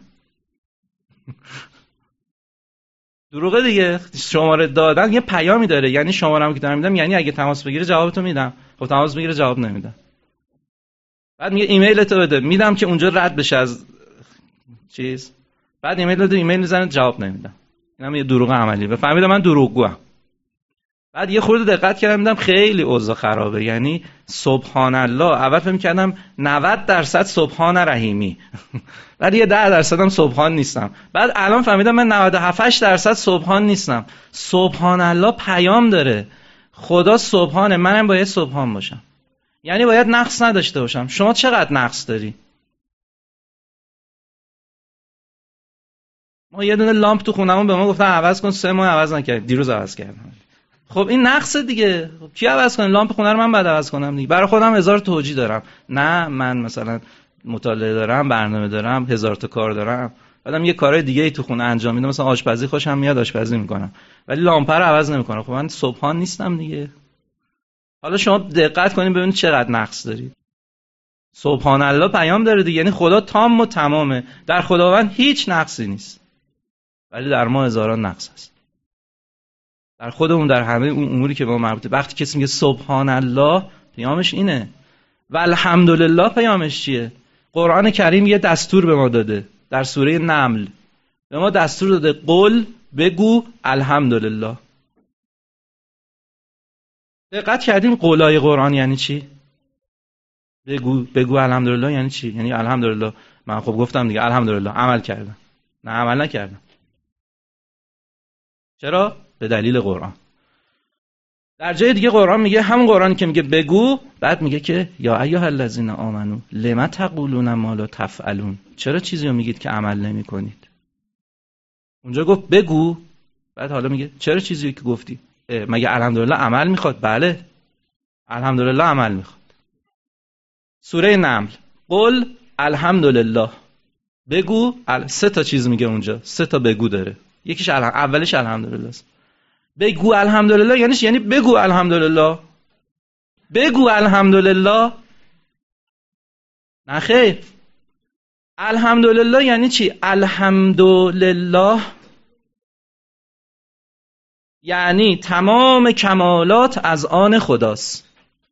دروغه دیگه. شماره دادن یه پیامی داره، یعنی شماره‌مو که دارم میدم، یعنی اگه تماس بگیره جوابتو میدم. خب تماس بگیره جواب نمیدم. بعد میگه ایمیلتو بده، میدم که اونجا رد بشه از چیز. بعد ایمیل میزنه جواب نمیدم. اینم یه دروغ عملی. بفهمید من دروغگوام. بعد یه خورده دقت کردم دیدم خیلی اوضاع خرابه. یعنی سبحان الله، اول فکر می‌کردم 90% سبحان رحیمی، ولی یه 10% هم سبحان نیستم. بعد الان فهمیدم من 97-8% سبحان نیستم. سبحان الله پیام داره. خدا سبحانه، منم باید سبحان باشم. یعنی باید نقص نداشته باشم. شما چقدر نقص داری؟ ما یه دونه لامپ تو خونمون به ما گفتن عوض کن، 3 ماه عوض نکردیم، دیروز عوض کردم. خب این نقص دیگه. خب کی عوض کنه؟ لامپ خونه رو من بعد عوض کنم دیگه. برای خودم 1000 توجیه دارم. نه من مثلا مطالعه دارم، برنامه دارم، 1000 تا کار دارم. بعدم یه کارهای دیگه ای تو خونه انجام میدم، مثلا آشپزی خوشم میاد آشپزی میکنم، ولی لامپ رو عوض نمیکنم. خب من سبحان نیستم دیگه. حالا شما دقت کنید ببینید چقدر نقص دارید. سبحان الله پیام داره دیگه، یعنی خدا تام و تمامه. در خداوند هیچ نقصی نیست، ولی در ما هزاران نقص هست. در خودمون، در همه اون اموری که با مربوطه. وقتی کسی میگه سبحان الله، پیامش اینه. و الحمدلله پیامش چیه؟ قرآن کریم یه دستور به ما داده. در سوره نمل به ما دستور داده قل، بگو الحمدلله. دقت کردیم قولای قرآن یعنی چی؟ بگو الحمدلله یعنی چی؟ یعنی الحمدلله من خب گفتم دیگه الحمدلله عمل کردم. نه عمل نکردم. چرا؟ به دلیل قرآن. در جای دیگه قرآن میگه، همون قرآنی که میگه بگو، بعد میگه که یا ایها الذین آمنو لم تقولون ما لا تفعلون. چرا چیزی رو میگید که عمل نمیکنید؟ اونجا گفت بگو، بعد حالا میگه چرا چیزی که گفتی؟ مگه الحمدلله عمل میخواد؟ بله الحمدلله عمل میخواد. سوره نمل قل الحمدلله، بگو 3 تا چیز میگه اونجا، 3 تا بگو داره. یکیش اولش الحمدلله است. بگو الحمدلله یعنی بگو الحمدلله. بگو الحمدلله. نه خیر. الحمدلله یعنی چی؟ الحمدلله یعنی تمام کمالات از آن خداست.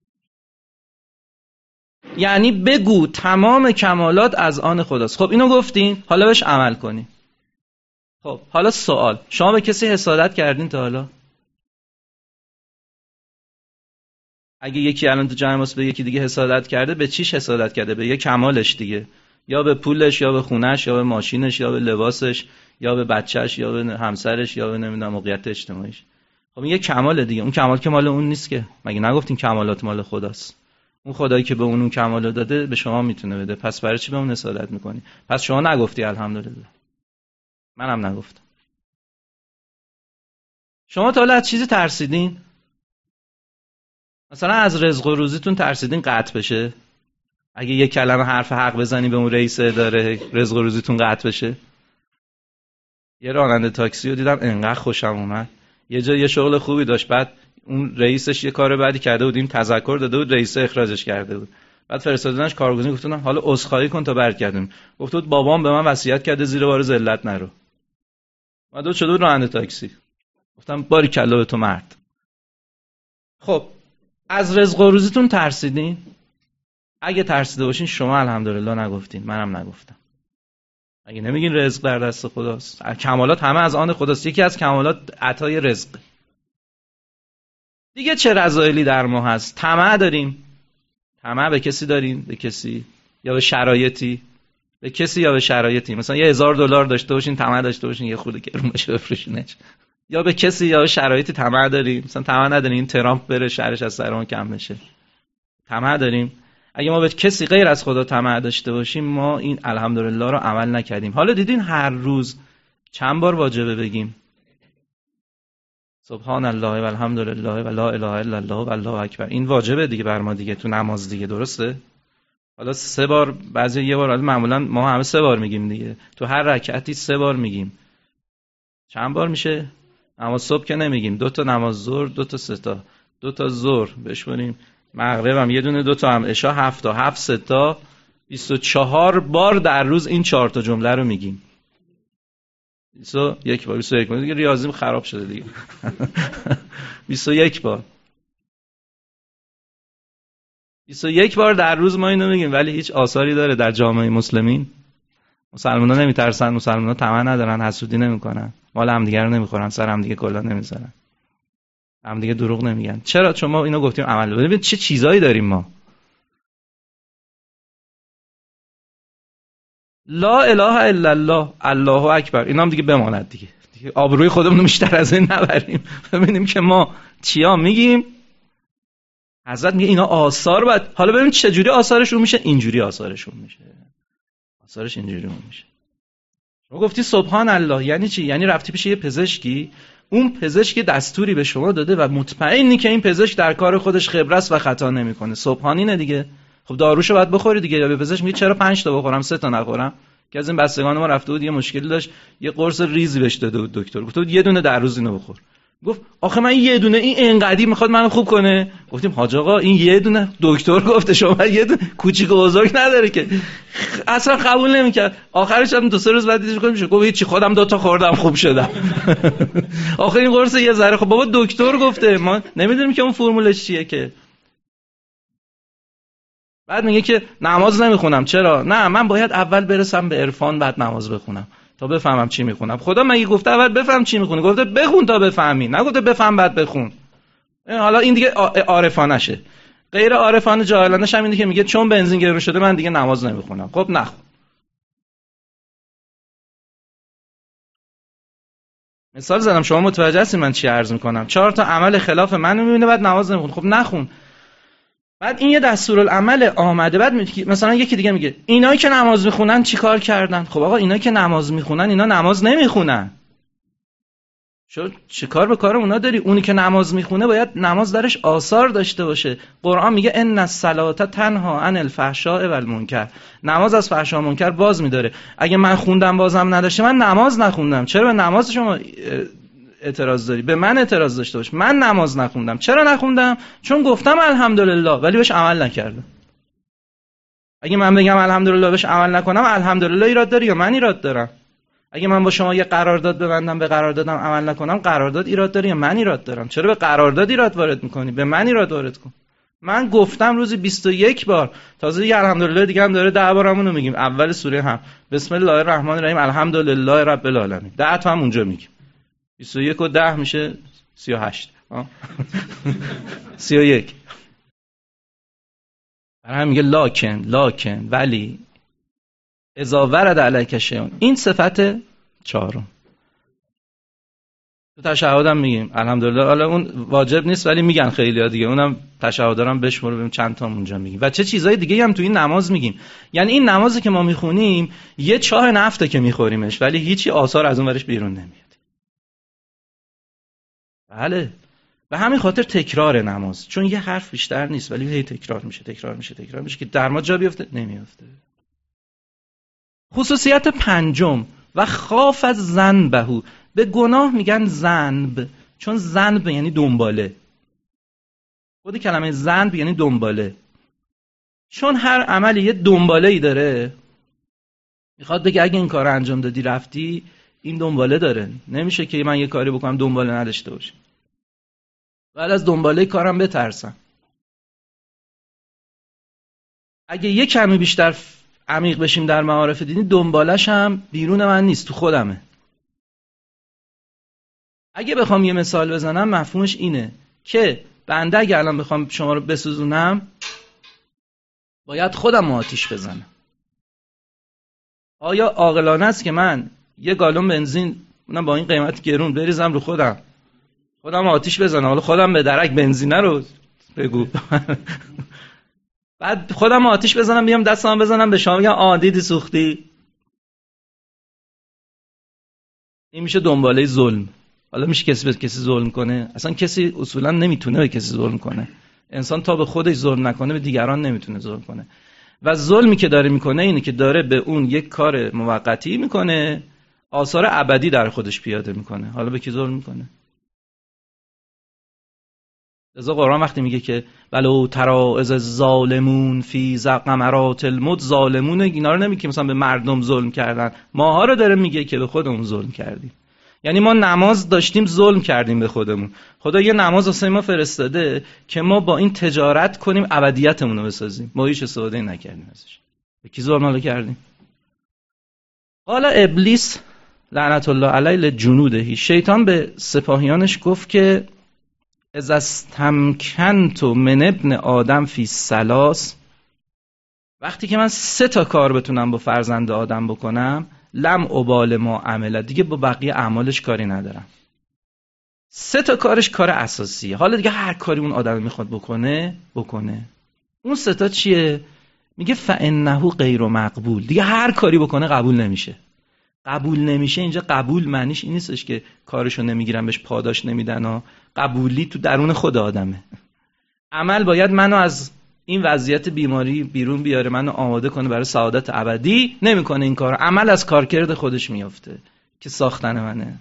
یعنی بگو تمام کمالات از آن خداست. خب اینو گفتین، حالا بهش عمل کنین. خب حالا سوال، شما به کسی حسادت کردین تا حالا؟ اگه یکی الان تو جمع واسه به یکی دیگه حسادت کرده، به چیش حسادت کرده؟ به یه کمالش دیگه، یا به پولش، یا به خونش، یا به ماشینش، یا به لباسش، یا به بچهش، یا به همسرش، یا به نمیدونم موقعیت اجتماعیش. خب این یه کماله دیگه. اون کمال که مال اون نیست که. مگه نگفتین کمالات مال خداست؟ اون خدایی که به اون کمال داده به شما میتونه بده. پس برای چی به اون حسادت میکنی؟ پس شما نگفتی الحمدلله. منم نگفتم. شما تا حالا از چیزی ترسیدین؟ مثلا از رزق و روزیتون ترسیدین قطع بشه؟ اگه یک کلمه حرف حق بزنی به اون رئیس اداره، رزق و روزیتون قطع بشه؟ یه راننده تاکسی رو دیدم انقدر خوشم اومد. یه جا یه شغل خوبی داشت، بعد اون رئیسش یه کار بدی کرده بود، این تذکر داده بود، رئیس اخراجش کرده بود. بعد فرستادنش کارگزینی، گفتن حالا عذرخواهی کن تا برگردیم. گفت بود بابام به من وصیت کرده زیر بار ذلت نرو. بعد شده بود راننده تاکسی. گفتم باریکلا به تو مرد. خب از رزق و روزیتون ترسیدین؟ اگه ترسیده باشین شما الحمدلله نگفتین، منم نگفتم. اگه نمیگین رزق در دست خداست، کمالات همه از آن خداست. یکی از کمالات عطای رزق. دیگه چه رذایلی در ما هست؟ طمع داریم. طمع به کسی دارین؟ به کسی یا به شرایطی؟ به کسی یا به شرایطی. مثلا $1000 داشته باشین، طمع داشته باشین یه خورده گرون بشه بفروشینش. یا به کسی یا شرایطی طمع داریم؟ مثلا طمع نداریم این ترامپ بره شرش از سرمون کم بشه؟ طمع داریم؟ اگه ما به کسی غیر از خدا طمع داشته باشیم ما این الحمدلله رو عمل نکردیم. حالا دیدین هر روز چند بار واجبه بگیم سبحان الله و الحمدلله و لا اله الا الله و الله اکبر؟ این واجبه دیگه بر ما دیگه تو نماز دیگه، درسته؟ حالا 3 بار، بعضی یه بار، حالا معمولا ما همه 3 بار میگیم دیگه، تو هر رکعتی 3 بار میگیم. چند بار میشه؟ نماز صبح که نمیگیم، 2 تا نماز ظهر، 2 تا 3 تا، 2 تا ظهر بشونیم، مغرب هم یه دونه، 2 تا هم عشا، 7 تا، 7 3 تا، 24 بار در روز این 4 تا جمله رو میگیم. 21 بار، 21 بار دیگه ریاضیم خراب شده دیگه. 21 بار، 21 بار در روز ما اینو میگیم، ولی هیچ آثاری داره در جامعه مسلمین؟ مسلمان‌ها نمیترسن، مسلمان‌ها طمع ندارن، حسودی نمیکنن، مال همدیگه رو نمیخورن، سر همدیگه کلا نمیذارن، همدیگه دروغ نمیگن. چرا؟ چون ما اینو گفتیم عمل. ببین چه چیزایی داریم ما. لا اله الا الله، الله اکبر، اینا هم دیگه بماند دیگه آبروی خودمون رو بیشتر از این نبریم. ببینیم که ما چیا میگیم. حضرت میگه اینا آثار باید. حالا ببین چه جوری آثارشون میشه. اینجوری آثارشون میشه. آثارش اینجوری میشه. شما گفتی سبحان الله یعنی چی؟ یعنی رفتی پیش یه پزشکی، اون پزشک دستوری به شما داده و مطمئنی که این پزشک در کار خودش خبره است و خطا نمیکنه. سبحان اینه دیگه. خب داروشو باید بخوری دیگه. یا به پزشک میگه چرا 5 تا بخورم 3 تا نخورم؟ که از این بستگان ما رفته بود یه مشکلی داشت، یه قرص ریزی بهش داده بود دکتر، گفت یه دونه در روز اینو بخور. گفت آخه من یه دونه این انقدی میخواد منو خوب کنه. گفتیم حاج آقا این یه دونه دکتر گفته، شما یه دونه کوچیک و بزرگ نداره که. اصلا قبول نمیکرد. آخرش هم 2-3 روز بعد دیدش گفت هیچی، خودم 2 تا خوردم خوب شدم. آخه این قرص یه ذره، خب بابا دکتر گفته، ما نمیدونیم که اون فرمولش چیه که. بعد میگه که نماز نمیخونم. چرا؟ نه من باید اول برسم به عرفان بعد نماز بخونم تا بفهمم چی میخونم. خدا مگه گفته اول بفهم چی میخونی؟ گفته بخون تا بفهمی، نگفته بفهم بعد بخون. حالا این دیگه عارفانشه. غیر عارفانه جاهلانش هم اینه که میگه چون بنزین گرون شده من دیگه نماز نمیخونم. خب نخون. مثال زدم، شما متوجه هستین من چی عرض میکنم. 4 تا عمل خلاف منو میبینه بعد نماز نمیخونه. خب نخون. بعد این یه دستورالعمل آمده. بعد مثلا یکی دیگه میگه اینایی که نماز میخونن چیکار کردن؟ خب آقا اینایی که نماز میخونن اینا نماز نمیخونن. چیکار به کار اونا داری؟ اونی که نماز میخونه باید نماز درش آثار داشته باشه. قرآن میگه ان الصلاة تنها عن الفحشاء والمنکر. نماز از فحشا و منکر باز میداره. اگه من خوندم بازم نداشته، من نماز نخوندم. چرا به نماز شما اعتراض داری؟ به من اعتراض داشته باش. من نماز نخوندم. چرا نخوندم؟ چون گفتم الحمدلله ولی بهش عمل نکردم. اگه من بگم الحمدلله بهش عمل نکنم، الحمدلله ایراد داره یا من ایراد دارم؟ اگه من با شما یه قرارداد ببندم به قراردادم عمل نکنم، قرارداد ایراد داره یا من ایراد دارم؟ چرا به قرارداد ایراد وارد میکنی؟ به من ایراد وارد کن. من گفتم روزی 21 بار، تازه دیگه الحمدلله دیگه هم داره 10 بارمونو میگیم. اول سوره هم بسم الله الرحمن الرحیم الحمدلله رب العالمین. 10 تا هم اونجا میگیم. 21 و 10 میشه 38. 31. برای هم میگه لاکن ولی اذا ورد علیک شیء، این صفت 4. تو تشهد هم میگیم الحمدلله. حالا اون واجب نیست ولی میگن خیلی‌ها دیگه، اونم تشهد دارم بشمر ببین چند تا اونجا میگیم. و چه چیزای دیگه هم تو این نماز میگیم. یعنی این نمازی که ما میخونیم یه چاه نفته که میخوریمش ولی هیچی آثار از اون ورش بیرون نمیاد. بله. به همین خاطر تکرار نماز، چون یه حرف بیشتر نیست ولی هی تکرار میشه که در ما جا بیفته نمیفته. خصوصیت 5 و خاف از ذنبه. به گناه میگن ذنب چون ذنب یعنی دنباله. خود کلمه ذنب یعنی دنباله. چون هر عملی یه دنباله‌ای داره، میخواد بگه اگه این کار انجام دادی رفتی، این دنباله داره. نمیشه که من یه کاری بکنم دنباله نداشته باشه. بعد از دنباله کارم بترسم. اگه یه کمی بیشتر عمیق بشیم در معارف دینی، دنبالش هم بیرون من نیست، تو خودمه. اگه بخوام یه مثال بزنم مفهومش اینه که بنده اگه الان بخوام شما رو بسوزونم باید خودم آتیش بزنم. آیا عاقلانه است که من یه گالون بنزین اونم با این قیمت گرون بریزم رو خودم آتیش بزنم، حالا خودم به درک بنزینه رو بگو بعد خودم آتیش بزنم، بیام دستم بزنم به شما بگم دیدی سوختی. این میشه دنباله ظلم. حالا میشه کسی به کسی ظلم کنه؟ اصلا کسی اصولا نمیتونه به کسی ظلم کنه. انسان تا به خودش ظلم نکنه به دیگران نمیتونه ظلم کنه. و ظلمی که داره میکنه اینه که داره به اون یک کار موقتی میکنه، آثار ابدی در خودش پیاده میکنه. حالا به کی ظلم میکنه؟ لذا قرآن وقتی میگه که ولو تری اذ الظالمون فی غمرات الموت، ظالمون اینا رو نمیگه مثلا به مردم ظلم کردن، ماها رو داره میگه که به خودمون ظلم کردیم. یعنی ما نماز داشتیم ظلم کردیم به خودمون. خدا یه نماز واسه ما فرستاده که ما با این تجارت کنیم ابدیتمون رو بسازیم، ما هیچ استفاده نکردیم ازش. به کی ظلم کردیم؟ قال ابلیس لعنت الله علیه لجنوده، شیطان به سپاهیانش گفت که اذا استمکنت من ابن آدم فی ثلاث، وقتی که من 3 کار بتونم با فرزند آدم بکنم، لم ابال ما عمله، دیگه با بقیه اعمالش کاری ندارم. 3 کارش کار اساسیه، حالا دیگه هر کاری اون آدم میخواد بکنه. اون 3 چیه؟ میگه فانه غیر مقبول، دیگه هر کاری بکنه قبول نمیشه. اینجا قبول معنیش این نیستش که کارشو نمیگیرن بهش پاداش نمیدن، قبولی تو درون خود آدمه. عمل باید منو از این وضعیت بیماری بیرون بیاره، منو آماده کنه برای سعادت ابدی. نمیکنه این کارو، عمل از کارکرد خودش میافته که ساختن منه.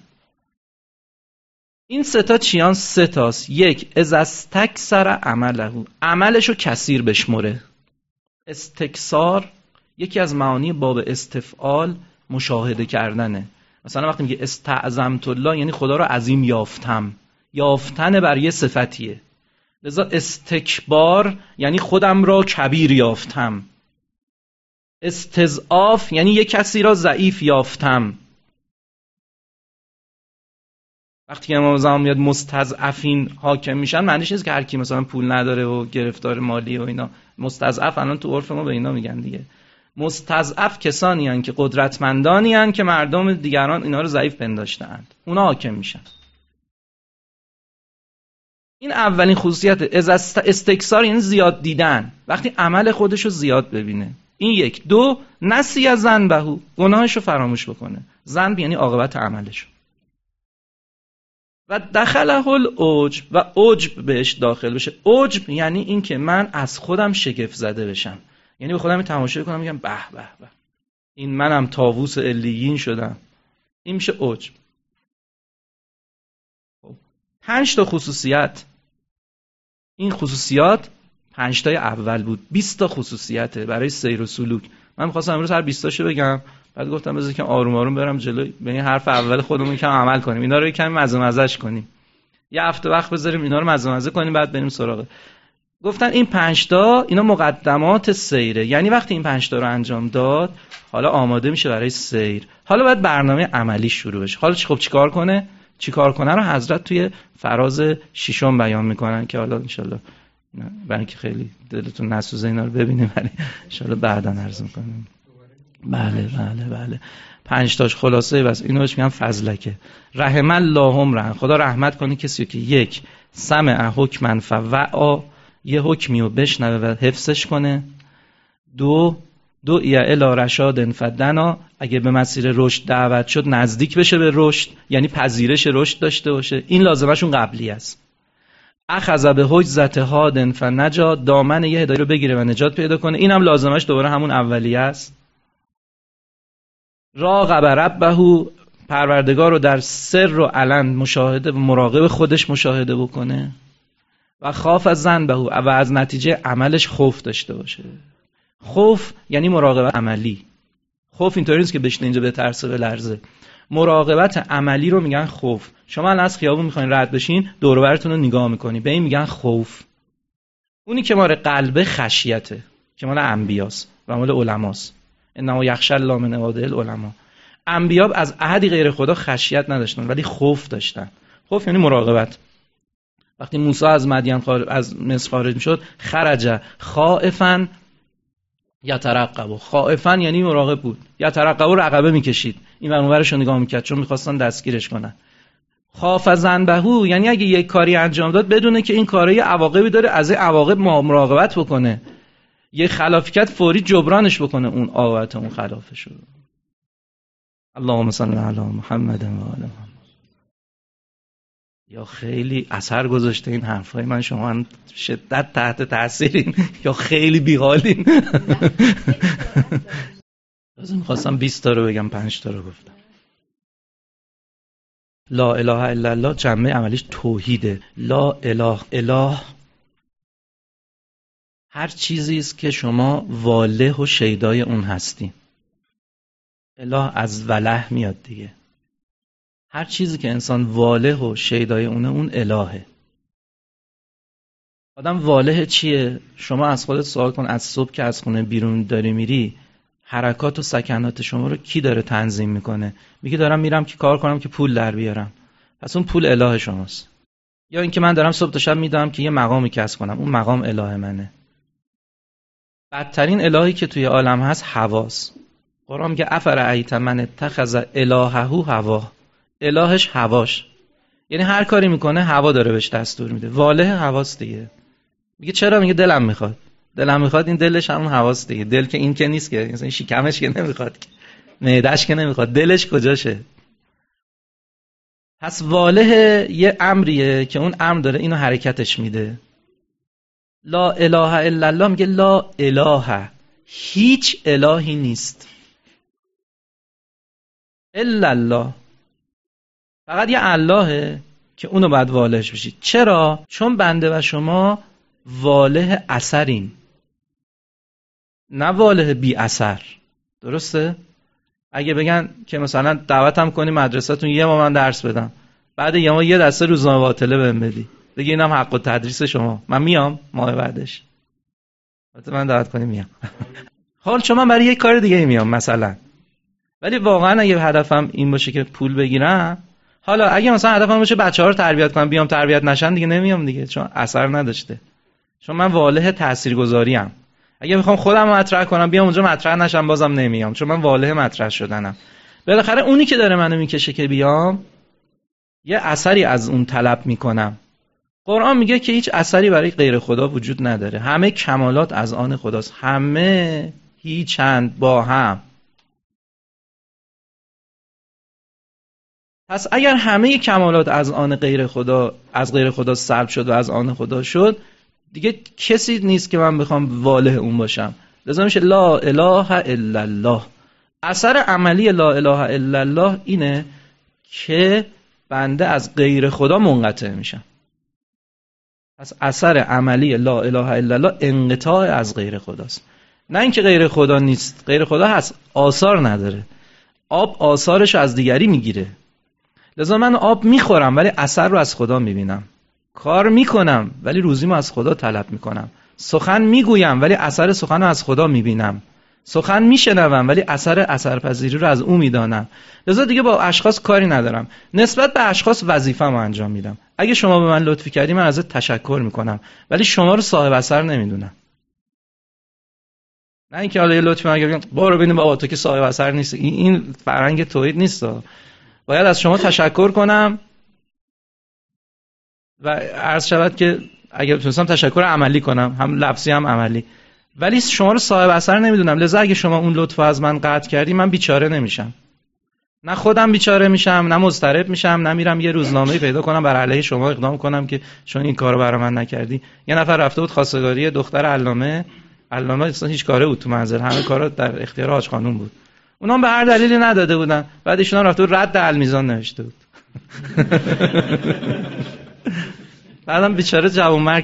این 3 چیان؟ 3 تاست. 1 اذا استکثر عمله، عملشو کثیر بشمره. استکثار یکی از معانی باب استفعال مشاهده کردنه. مثلا وقتی میگه استعظمت الله یعنی خدا رو عظیم یافتم، یافتن بر یه صفتیه. لذا استکبار یعنی خودم را کبیر یافتم. استضعاف یعنی یه کسی را ضعیف یافتم. وقتی که امام زمان میاد مستضعفین حاکم میشن، معنیش نیست که هر کی مثلا پول نداره و گرفتار مالی و اینا. مستضعف الان تو عرف ما به اینا میگن دیگه. مستضعف کسانی هستند که قدرتمندانی هستند که مردم دیگران اینا رو ضعیف پنداشتند، اونا حاکم میشن. این اولین خصوصیت. استکثار یعنی زیاد دیدن، وقتی عمل خودشو زیاد ببینه. این 1. 2 نسی ذنبه، گناهشو فراموش بکنه. ذنب یعنی عاقبت عملشو. و دخله العجب، و عجب بهش داخل بشه. عجب یعنی این که من از خودم شگفت زده بشم، یعنی به خودم تماشا کنم میگم به به به این منم طاووس علیین شدم. این میشه عجب. 5 خصوصیت. این خصوصیات 5 اول بود، 20 خصوصیته برای سیر و سلوک. من می‌خواستم امروز هر 20 تاشو بگم، بعد گفتم بذار که آروم آروم برم جلو، به این حرف اول خودمون یکم عمل کنیم، اینا رو یکم مزه‌مزه‌اش کنیم، یه هفته وقت بذاریم اینا رو مزه‌مزه کنیم، بعد بریم سراغ. گفتن این 5 اینا مقدمات سیره، یعنی وقتی این 5 رو انجام داد حالا آماده میشه برای سیر. حالا باید برنامه عملی شروع بشه. حالا خب چیکار کنه رو حضرت توی فراز 6 بیان میکنن که حالا انشالله برای اینکه خیلی دلتون نسوزه اینا رو ببینیم، ولی انشالله بعدا عرض میکنیم. بله 5 خلاصه بس اینو بهش میگن فضلکه. رحم الله امرا، خدا رحمت کنه کسی که 1 سمع حکما فوعا، یه حکمی رو بشنوه و حفظش کنه. 2 دعی الی رشاد فدنا، اگه به مسیر رشد دعوت شد نزدیک بشه به رشد، یعنی پذیرش رشد داشته باشه. این لازمشون قبلی است. اخذ به حجزت هاد فنجا، دامن یه هدایت رو بگیره و نجات پیدا کنه. اینم لازمش دوباره همون اولیه است. راقب ربه، پروردگار رو در سر و علن مشاهده و مراقب خودش مشاهده بکنه. و خاف از ذنبه، و از نتیجه عملش خوف داشته باشه. خوف یعنی مراقبت عملی. خوف اینطوری نیست که بشینه اینجا بترسه بلرزه. مراقبت عملی رو میگن خوف. شما الان از خیابون میخواین رد بشین، دور و برتون رو نگاه میکنی، به این میگن خوف. اونی که مال قلبه خشیته، که مال انبیاست و مال علماست. انما یخشی الله من عباده العلماء. انبیا از احدی غیر خدا خشیت نداشتن ولی خوف داشتن. خوف یعنی مراقبت. وقتی موسی از مدین از مصر خارج میشد، خرج خائفا یترقب خائفا یعنی مراقب بود، یترقب رقبه میکشید، این ور اونورش رو نگاه میکرد چون میخواستن دستگیرش کنن. خاف ذنبه یعنی اگه یک کاری انجام داد بدونه که این کاری عواقبی داره، از این عواقب مراقبت بکنه، یه خلافی کرد فوری جبرانش بکنه اون عاقبت اون خلافش رو. اللهم صل علی محمد و آل محمد. یا خیلی اثر گذاشته این حرفای من، شما شدت تحت تاثیرین یا خیلی بیحالین. لازم می‌خواستم 20 تا رو بگم 5 تا رو گفتم. لا اله الا الله جمع عملیش توحیده. لا اله هر چیزی است که شما واله و شیدای اون هستین. اله از وله میاد دیگه. هر چیزی که انسان واله و شیدای اونه اون الهه. آدم واله چیه؟ شما از خودت سوال کن، از صبح که از خونه بیرون داری میری، حرکات و سکنات شما رو کی داره تنظیم میکنه؟ میگه دارم میرم که کار کنم که پول در بیارم. پس اون پول اله شماست. یا اینکه من دارم صبح تا شب میدونم که یه مقامی کسب کنم، اون مقام اله منه. بدترین الهی که توی عالم هست هواست. قرآن میگه افرأیت من اتخذ الهه هواه. الهش هواش، یعنی هر کاری میکنه هوا داره بهش دستور میده. واله هواست دیگه. میگه چرا؟ میگه دلم میخواد. این دلش همون هواست دیگه. دل که این که نیست که، مثلا شکمش که نمیخواد، که معده‌اش که نمیخواد، دلش کجاشه؟ پس واله یه امریه که اون امر داره اینو حرکتش میده. لا اله الا الله میگه لا اله، هیچ الهی نیست الا الله. فقط یه اللهه که اونو باید والهش بشید. چرا؟ چون بنده و شما واله اثریم، نه واله بی اثر. درسته؟ اگه بگن که مثلا دعوتم کنی مدرسه‌تون یه ماه من درس بدم، بعد یه ماه یه دسته روزنامه باطله بهم بدی، بگی اینم حق التدریس شما، من میام ماه بعدش. البته من دعوت کنی میام. حال چون من برای یه کار دیگه میام مثلا. ولی واقعا اگه هدفم این باشه که پول بگیرم، حالا اگه مثلا هدفم باشه بچه‌ها رو تربیت کنم، بیام تربیت نشن دیگه نمیام دیگه، چون اثر نداشته. چون من واله تاثیرگذاریم. اگه میخوام خودم مطرح کنم بیام اونجا مطرح نشم بازم نمیام، چون من واله مطرح شدنم. بالاخره اونی که داره منو میکشه که بیام، یه اثری از اون طلب میکنم. قرآن میگه که هیچ اثری برای غیر خدا وجود نداره. همه کمالات از آن خداست. همه هیچند با هم. پس اگر همه کمالات از آن غیر خدا، از غیر خدا سلب شد و از آن خدا شد، دیگه کسی نیست که من بخوام واله اون باشم. لازم میشه لا اله الا الله. اثر عملی لا اله الا الله اینه که بنده از غیر خدا منقطع میشم. پس اثر عملی لا اله الا الله انقطاع از غیر خداست. نه اینکه غیر خدا نیست، غیر خدا هست، آثار نداره. آب آثارش از دیگری میگیره. لذا من آب میخورم ولی اثر رو از خدا میبینم. کار میکنم ولی روزیمو از خدا طلب میکنم. سخن میگویم ولی اثر سخن رو از خدا میبینم. سخن میشنوم ولی اثرپذیری رو از او میدانم. لذا دیگه با اشخاص کاری ندارم. نسبت به اشخاص وظیفه‌مو انجام میدم. اگه شما به من لطفی کردی من ازت تشکر میکنم، ولی شما رو صاحب اثر نمیدونم. نه اینکه حالا یه لطفی من بگم برو ببینیم بابا تو که صاحب اثر نیست. این فرهنگ توحید نیست. باید از شما تشکر کنم و عرض شود که اگه بتونستم تشکر عملی کنم، هم لفظی هم عملی، ولی شما رو صاحب اثر نمیدونم. لذا اگه شما اون لطف از من قطع کردی من بیچاره نمیشم. نه خودم بیچاره میشم، نه مضطرب میشم، نه میرم یه روزنامه‌ای پیدا کنم بر علیه شما اقدام کنم که چون این کارو برای من نکردی. یه نفر رفته بود خواستگاری دختر علامه اصلا هیچ کاره بود تو منزل، همه کارا در اختیار حاج خانم بود. اونام به هر دلیلی نداده بودن. بعد ایشون هم رفته بود رد المیزان نوشته بود. بعدم بیچاره جوانمرگ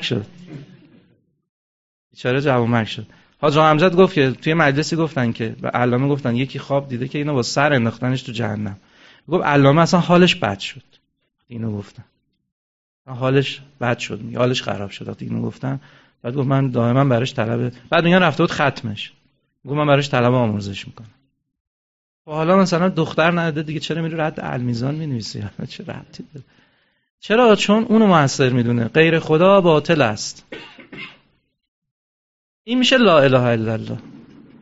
شد. حاج امجد گفت که توی مجلسی گفتن که به علامه گفتن یکی خواب دیده که اینو با سر انداختنش تو جهنم. گفت علامه اصلا حالش بد شد. اینو گفتن. حالش بد شد، حالش خراب شد. اینو گفتن. بعد گفت من دائما براش طلب، بعد میگن رفته بود ختمش. گفت من براش طلب آموزش میکنم. حالا مثلا دختر نداده دیگه چرا میری رد المیزان مینویسی؟ چه ربطی داره؟ چرا؟ چون اونو مؤثر میدونه. غیر خدا باطل است. این میشه لا اله الا الله.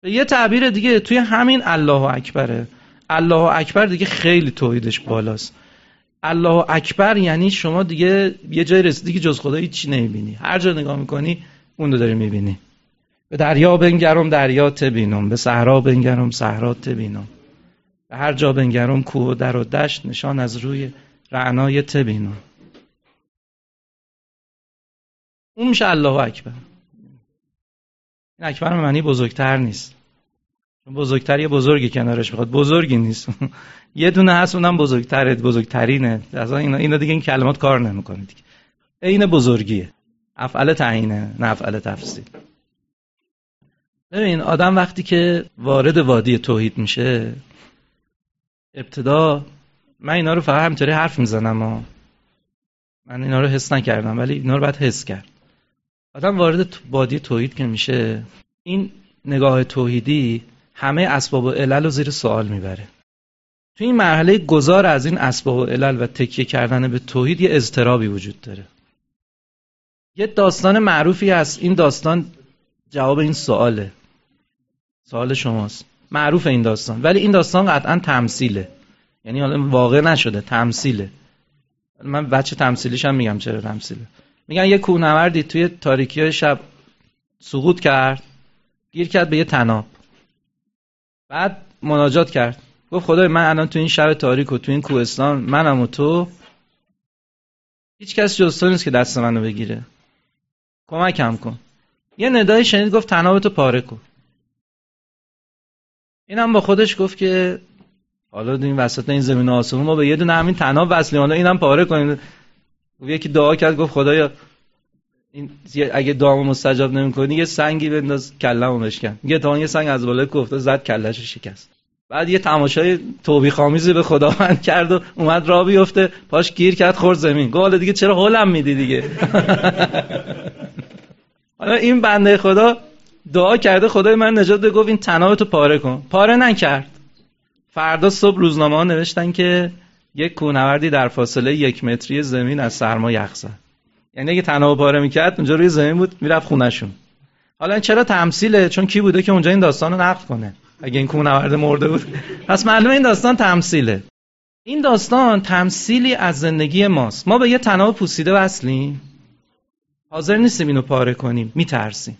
یه تعبیر دیگه توی همین الله اکبره. الله اکبر دیگه خیلی توحیدش بالاست. الله اکبر یعنی شما دیگه یه جای رسیدی که جز خدا هیچی نمیبینی. هر جا نگاه میکنی اون رو داری میبینی. به دریا بنگرم دریا تبینم، به صحرا بنگرم صحرا تبینم، به هر جا بنگرم کوه و در و دشت نشان از روی رعنای تبینم. اون میشه الله اکبر. این اکبر به معنی بزرگتر نیست. چون بزرگتر یه بزرگی کنارش میخواد، بزرگی نیست. یه دونه هست اونم بزرگتره، بزرگترینه. اصلا اینا دیگه این کلمات کار نمیکنه دیگه. عین بزرگیه. افعال تعیینه نه افعال تفصیل. ببین آدم وقتی که وارد وادی توحید میشه، ابتدا من اینا رو فقط همینطوری حرف میزنم من اینا رو حس نکردم ولی اینا رو باید حس کرد. آدم وارد وادی توحید که میشه، این نگاه توحیدی همه اسباب و علل رو زیر سوال میبره. تو این مرحله گذار از این اسباب و علل و تکیه کردن به توحید یه اضطرابی وجود داره. یه داستان معروفی هست، این داستان جواب این سواله. سوال شماست. معروف این داستان، ولی این داستان قطعا تمثیله. یعنی حالا واقع نشده، تمثیله. من بچه تمثیلیش هم میگم چرا تمثیله. میگن یه کوهنوردی توی تاریکی‌های شب سقوط کرد، گیر کرد به یه طناب. بعد مناجات کرد. گفت خدای من الان تو این شب تاریک و تو این کوهستان، منم و تو، هیچ کس جز تو نیست که دست منو بگیره. کمکم کن. یه ندایی شنید گفت طنابتو پاره کن. اینم با خودش گفت که حالا این وسط این زمین و آسمون ما به یه دونه همین طناب وصلیم، حالا اینم پاره کنیم. یکی دعا کرد گفت خدایا این اگه دعامو مستجاب نمی‌کنی یه سنگی بنداز کله‌مو بشکن. یه تا یه سنگ از بالای کوفته زد کله‌شو شکست. بعد یه تماشای توبیخ‌آمیزی به خداوند کرد و اومد راه بیفته، پاش گیر کرد خورد زمین. گفت حالا دیگه چرا هولم میدی دیگه؟ حالا این بنده خدا دعا کرده خدای من نجات بده، گفت این طنابتو پاره کن. پاره نکرد. فردا صبح روزنامه‌ها نوشتن که یک کوهنوردی در فاصله 1 متری زمین از سرما یخ زد. یعنی اگه طناب پاره میکرد اونجا روی زمین بود میرفت خونه‌شون. حالا این چرا تمثیله؟ چون کی بوده که اونجا این داستانو نقل کنه؟ اگه این کوهنورد مرده بود پس معلومه این داستان تمثیله. این داستان تمثیلی از زندگی ماست. ما به یه طناب پوسیده وصلیم، حاضر نیستیم اینو پاره کنیم، میترسیم.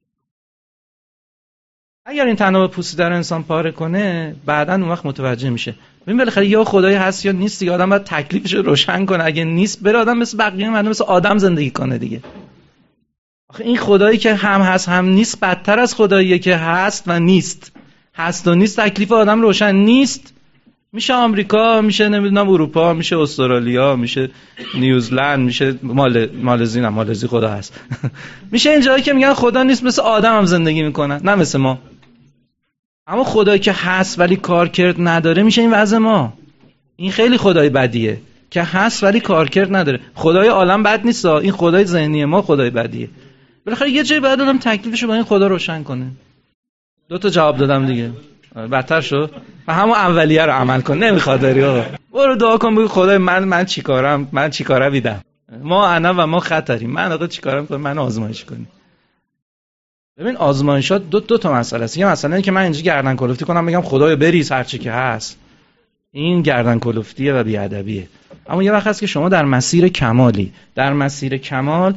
اگر این طناب پوسیده رو انسان پاره کنه، بعداً اون وقت متوجه میشه ببین بالاخره یا خدایی هست یا نیست دیگه. آدم باید تکلیفش رو روشن کنه. اگه نیست بره آدم مثل بقیه مردم مثل آدم زندگی کنه دیگه. آخه این خدایی که هم هست هم نیست بدتر از خداییه که هست و نیست. هست و نیست تکلیف آدم روشن نیست. میشه آمریکا، میشه نمیدونم اروپا، میشه استرالیا، میشه نیوزلند، میشه مالزی. نه مالزی خدا هست. میشه این جایی که میگن خدا نیست، مثل آدم هم زندگی میکنن، نه مثل ما. اما خدایی که هست ولی کارکرد نداره میشه این وضع ما. این خیلی خدای بدیه که هست ولی کارکرد نداره. خدای عالم بد نیست، این خدای ذهنی ما خدای بدیه. بالاخره یه جایی باید آدم تکلیفشو با این خدا روشن کنه. 2 تا جواب دادم دیگه. بدتر شد. و همون اولیه رو عمل کن. نمیخواد داری آقا. برو دعا کن بگو خدای من چیکارم؟ من چیکاره بیدم؟ ما انا و ما خطریم. من آقا چیکارم کنم؟ من آزمایش کنی. ببین آزمایشات دو تا مسئله است. یه مسئله اینه که من اینجا گردن کلفتی کنم بگم خدایا بریز هر چی که هست. این گردن کلفتیه و بی‌ادبیه. اما یه وقت هست که شما در مسیر کمالی. در مسیر کمال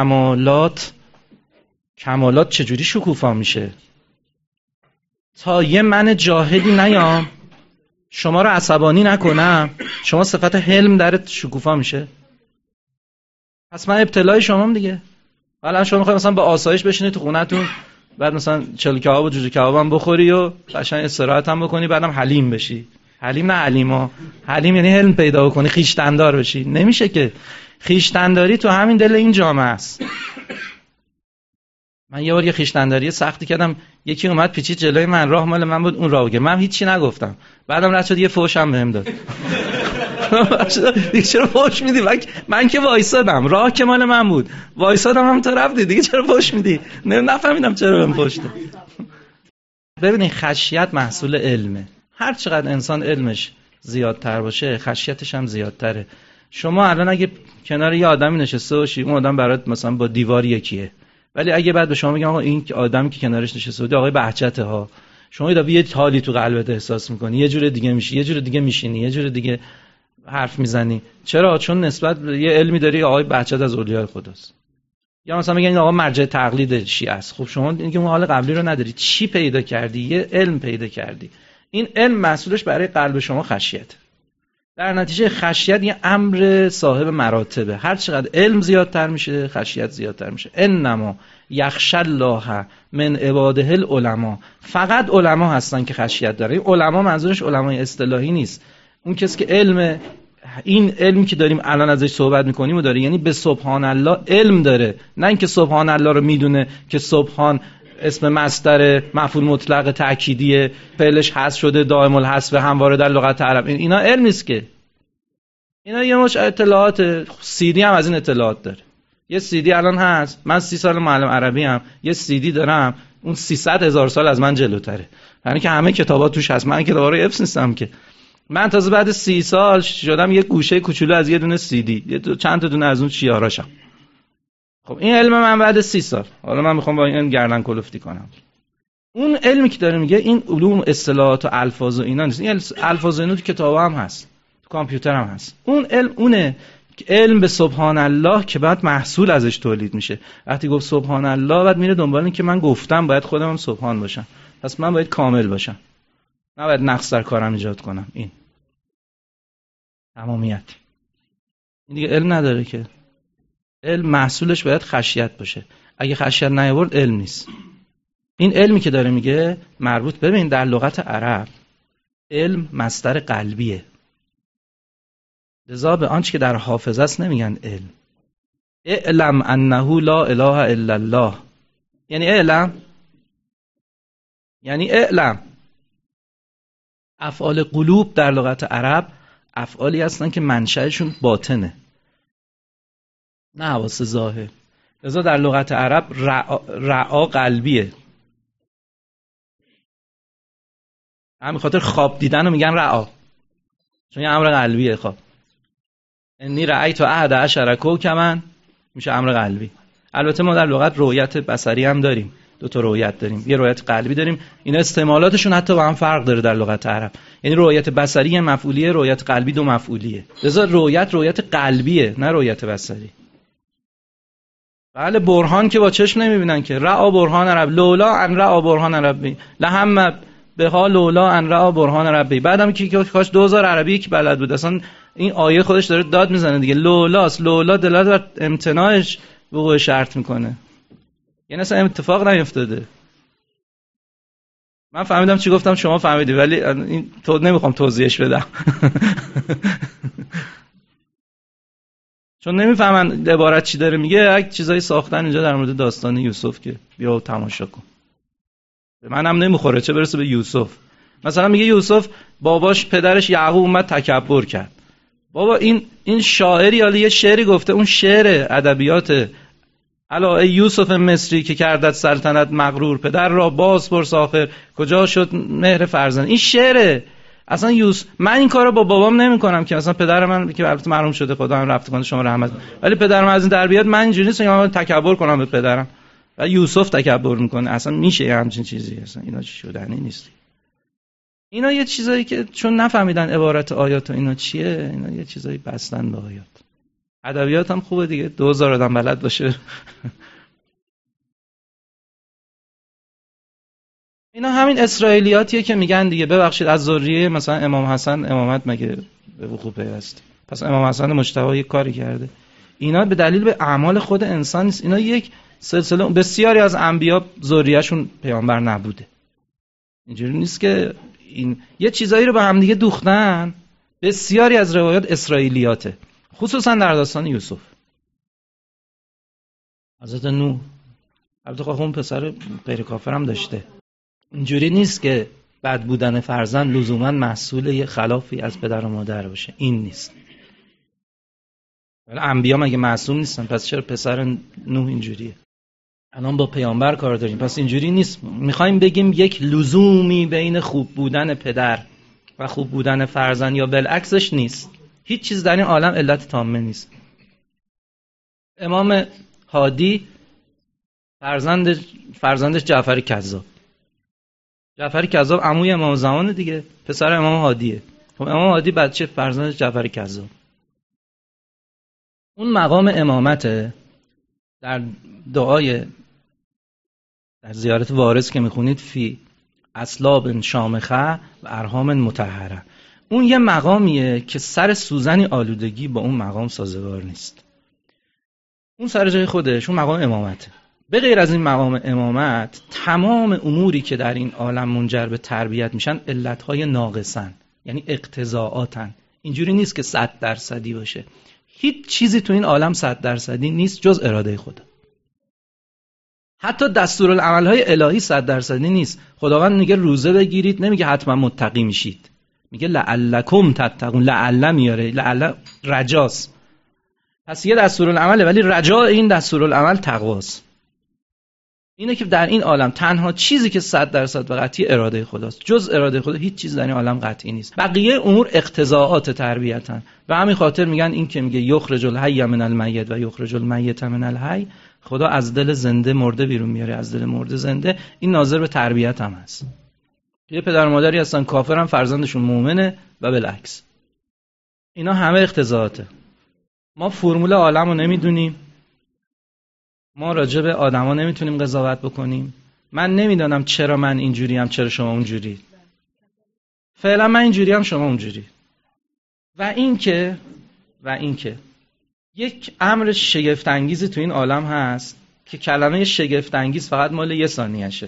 کمالات چجوری شکوفا میشه؟ تا یه من جاهلی نیام، شما رو عصبانی نکنم، شما صفت حلم درت شکوفا میشه. پس من ابتلای شمام دیگه. حالا شما میخوای مثلا با آسایش بشینی تو خونه‌تون، بعد مثلا چلو کباب و جوجه کباب هم بخوری و قشنگ استراحت هم بکنی، بعدم حلیم بشی. حلیم نه حلیما. حلیم یعنی حلم پیدا بکنی، خویشتندار بشی. نمیشه که. خویشتنداری تو همین دل این جامعه است. من یه بار یه خویشتنداری سختی کردم، یکی اومد پیچید جلوی من، راه مال من بود، اون راهو من هیچی نگفتم. بعدم رد شد یه فحش هم بهم داد. دیگه چرا فحش میدی؟ من که وایسادم، راه که مال من بود، وایسادم هم تو رفتی، دیگه چرا فحش میدی؟ نفهمیدم چرا بهم فحش داد. ببینید خشیت محصول علمه. هر چقدر انسان علمش زیادتر باشه خشیتش هم زیادتره. شما الان اگه کنار یه آدمی نشسته باشی، اون آدم برات مثلا با دیوار یکیه، ولی اگه بعد به شما بگم آقا این آدمی که کنارش نشسته بود آقای بهجته ها، شما یه حالی تو قلبت احساس میکنی، یه جور دیگه میشی، یه جور دیگه میشینی، یه جور دیگه حرف میزنی. چرا؟ چون نسبت به یه علمی داری آقای بهجت از اولیاء خداست. یا مثلا میگن این آقا مرجع تقلید شیعه است. خب شما اینکه اون حال قبلی رو نداری، چی پیدا کردی؟ یه علم پیدا کردی. این علم مسئولش برای قلب شما خشیت. در نتیجه خشیت یه امر صاحب مراتبه. هر چقدر علم زیادتر میشه خشیت زیادتر میشه. انما یخشی الله من عباده العلماء. فقط علما هستن که خشیت داره. این علما منظورش علمای اصطلاحی نیست. اون کسی که این علمی که داریم الان ازش صحبت میکنیم و داره، یعنی به سبحان الله علم داره، نه اینکه سبحان الله رو میدونه که سبحان اسم مصدر مفعول مطلق تأکیدیه، فعلش حذف شده دائم الحذف همواره در لغت عرب. اینا علم نیست که. اینا یه مش اطلاعات. سیدی هم از این اطلاعات داره. یه سیدی الان هست، من 30 سال معلم عربی ام، یه سیدی دارم اون 300,000 سال از من جلوتره. یعنی که همه کتابا توش هست. من کتابا رو حفظ نیستم که. من تازه بعد 30 سال شدم یه گوشه کوچولو از یه دونه سیدی، چند تا دونه از اون شیاراشم. خب این علم من بعد 30 سال. حالا من میخوام با این گردن کلفتی کنم. اون علمی که داره میگه این علوم اصطلاحات و الفاظ و اینا نیست. این الفاظ اینو تو کتابا هم هست، تو کامپیوتر هم هست. اون علم اونه علم به سبحان الله که بعد محصول ازش تولید میشه. وقتی گفت سبحان الله بعد میره دنبال این که من گفتم باید خودم هم سبحان باشم، پس من باید کامل باشم، نباید نقص در کارم ایجاد کنم. این تمامیت. این دیگه علم نداره که. علم محصولش باید خشیت باشه. اگه خشیت نیاورد علم نیست. این علمی که داره میگه مربوط، ببین در لغت عرب علم مصدر قلبیه. لذا به آنچه که در حافظه است نمیگن علم. اعلم انه لا اله الا الله. یعنی اعلم، یعنی اعلم. افعال قلوب در لغت عرب افعالی هستن که منشأشون باطنه، نه حواس ظاهر. لذا در لغت عرب رعا قلبیه. همین خاطر خواب دیدن رو میگن رعا، چون یه امر قلبیه. خواب انی رأیت احد عشر کوکبا میشه امر قلبی. البته ما در لغت رؤیت بصری هم داریم، 2 تا رؤیت داریم، یه رؤیت قلبی داریم. اینا استعمالاتشون حتی با هم فرق داره در لغت عرب. یعنی رؤیت بصری مفعولیه، رؤیت قلبی 2 مفعولیه. لذا رؤیت قلبیه نه رؤیت بصری. بله برهان که با چشم نمیبینن که. رأى برهان رب لولا ان رأى برهان ربی لهم بها لولا ان رأى برهان ربی. بعدم که کاش 2000 عربی که بلد بود. اصلا این آیه خودش داره داد میزنه دیگه. لولاست. لولا دلالت بر امتناعش وقوع شرط میکنه. یعنی اصلا اتفاق نیفتاده. من فهمیدم چی گفتم، شما فهمیدی، ولی این تو نمیخوام توضیحش بدم. چون نمیفهمن عبارت چی داره میگه. یک چیزایی ساختن اینجا در مورد داستان یوسف که بیا و تماشا کن. به منم نمیخوره چه برسه به یوسف. مثلا میگه یوسف باباش پدرش یعقوب اومد تکبر کرد. بابا این شاعری حالا یه شعری گفته، اون شعر ادبیات. الا ای یوسف مصری که کردت سلطنت مغرور، پدر را باز پرس آخر کجا شد مهر فرزند. این شعره. اصلا من این کارو با بابام نمی‌کنم که مثلا پدر من که البته مرحوم شده خدا هم رفت کنه شما رحمت، ولی پدرم از این در بیاد من اینجوری نیستم که من تکبر کنم به پدرم. و یوسف تکبر میکنه. اصلا میشه همچین چیزی؟ اصلا اینا چی شدنی نیست. اینا یه چیزایی که چون نفهمیدن عبارت آیات و اینا چیه، اینا یه چیزایی بستن به آیات. ادبیات هم خوبه دیگه، 2000 آدم بلد باشه. اینا همین اسرائیلیاتیه که میگن دیگه ببخشید از ذریه مثلا امام حسن امامت مگه به وقوع پیوست؟ پس امام حسن مجتبی یک کاری کرده. اینا به دلیل به اعمال خود انسان نیست. اینا یک سلسله، بسیاری از انبیا ذریه‌شون پیامبر نبوده. اینجوری نیست که این یه چیزایی رو به هم دیگه دوختن. بسیاری از روایات اسرائیلیاته، خصوصا در داستان یوسف. حضرت نوح البته اون پسر غیر کافر هم داشته. اینجوری نیست که بد بودن فرزند لزوما محصول یه خلافی از پدر و مادر باشه. این نیست. ولی انبیا مگه معصوم نیستن؟ پس چرا پسر نوح اینجوریه؟ الان با پیامبر کار داریم، پس اینجوری نیست. میخوایم بگیم یک لزومی بین خوب بودن پدر و خوب بودن فرزند یا بالعکسش نیست. هیچ چیز در این عالم علت تامه نیست. امام هادی فرزندش جعفر کذاب. جعفر کذاب عموی امام زمان دیگه، پسر امام هادیه. خب امام هادی بچه فرزندش جعفر کذاب. اون مقام امامته. در دعای در زیارت وارث که میخونید فی اصلاب شامخه و ارحام مطهره، اون یه مقامیه که سر سوزنی آلودگی با اون مقام سازگار نیست. اون سر جای خودش، اون مقام امامته. به غیر از این مقام امامت، تمام اموری که در این عالم منجر به تربیت میشن علتهای ناقصن، یعنی اقتضاعاتن. اینجوری نیست که 100% باشه. هیچ چیزی تو این عالم 100% نیست جز اراده خدا. حتی دستورالعمل‌های الهی 100% نیست. خداوند میگه روزه بگیرید، نمیگه حتما متقی میشید. میگه لعلکم تتقون. لعل میاره، لعل رجاست. پس یه دستورالعمله، ولی رجا این دستورالعمل تقواست. اینه که در این عالم تنها چیزی که 100% و قطعی اراده خداست. جز اراده خدا هیچ چیز در این عالم قطعی نیست. بقیه امور اقتضاعات تربیتن. و همین خاطر میگن این که میگه یخرج الحی من المیت و یخرج المیت من الحی، خدا از دل زنده مرده بیرون میاره، از دل مرده زنده. این ناظر به تربیت هم هست. یه پدر و مادری هستن کافرن، فرزندشون مؤمنه و بالعکس. اینا همه اقتضاعاته. ما فرمول عالم رو نمیدونیم. ما راجع به آدما نمیتونیم قضاوت بکنیم. من نمیدونم چرا من اینجوریم، چرا شما اونجوری. فعلا من اینجوریم، شما اونجوری. و اینکه یک امر شگفت انگیزی تو این عالم هست که کلمه شگفت انگیز فقط مال یه ثانیه‌شه.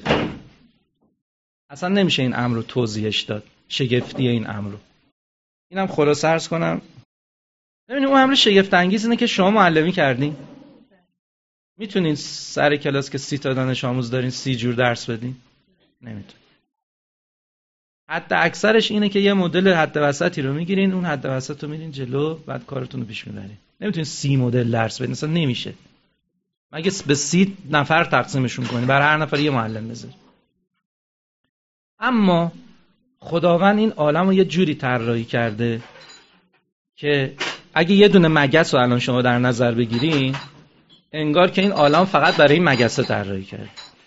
اصلا نمیشه این امر رو توضیحش داد. شگفتی این امر رو. اینم خلاصه عرض کنم. ببینید اون امر شگفت انگیز اینه که شما معلمی کردین. میتونین سر کلاس که 30 تا دانش آموز دارین 30 جور درس بدین؟ نمیتونین. حتی اکثرش اینه که یه مدل حد وسطی رو میگیرین، اون حد وسط رو میرین جلو، بعد کارتون رو پیش میبرین. نمیتونین 30 مدل درس بدین، اصلا نمیشه. مگه به 30 نفر تقسیمشون کنین، برای هر نفر یه معلم بذارین. اما خداوند این عالم رو یه جوری طراحی کرده که اگه یه دونه مگس رو الان شما در نظر بگیرین، انگار که این عالم فقط برای این مگسه طراحی کرده.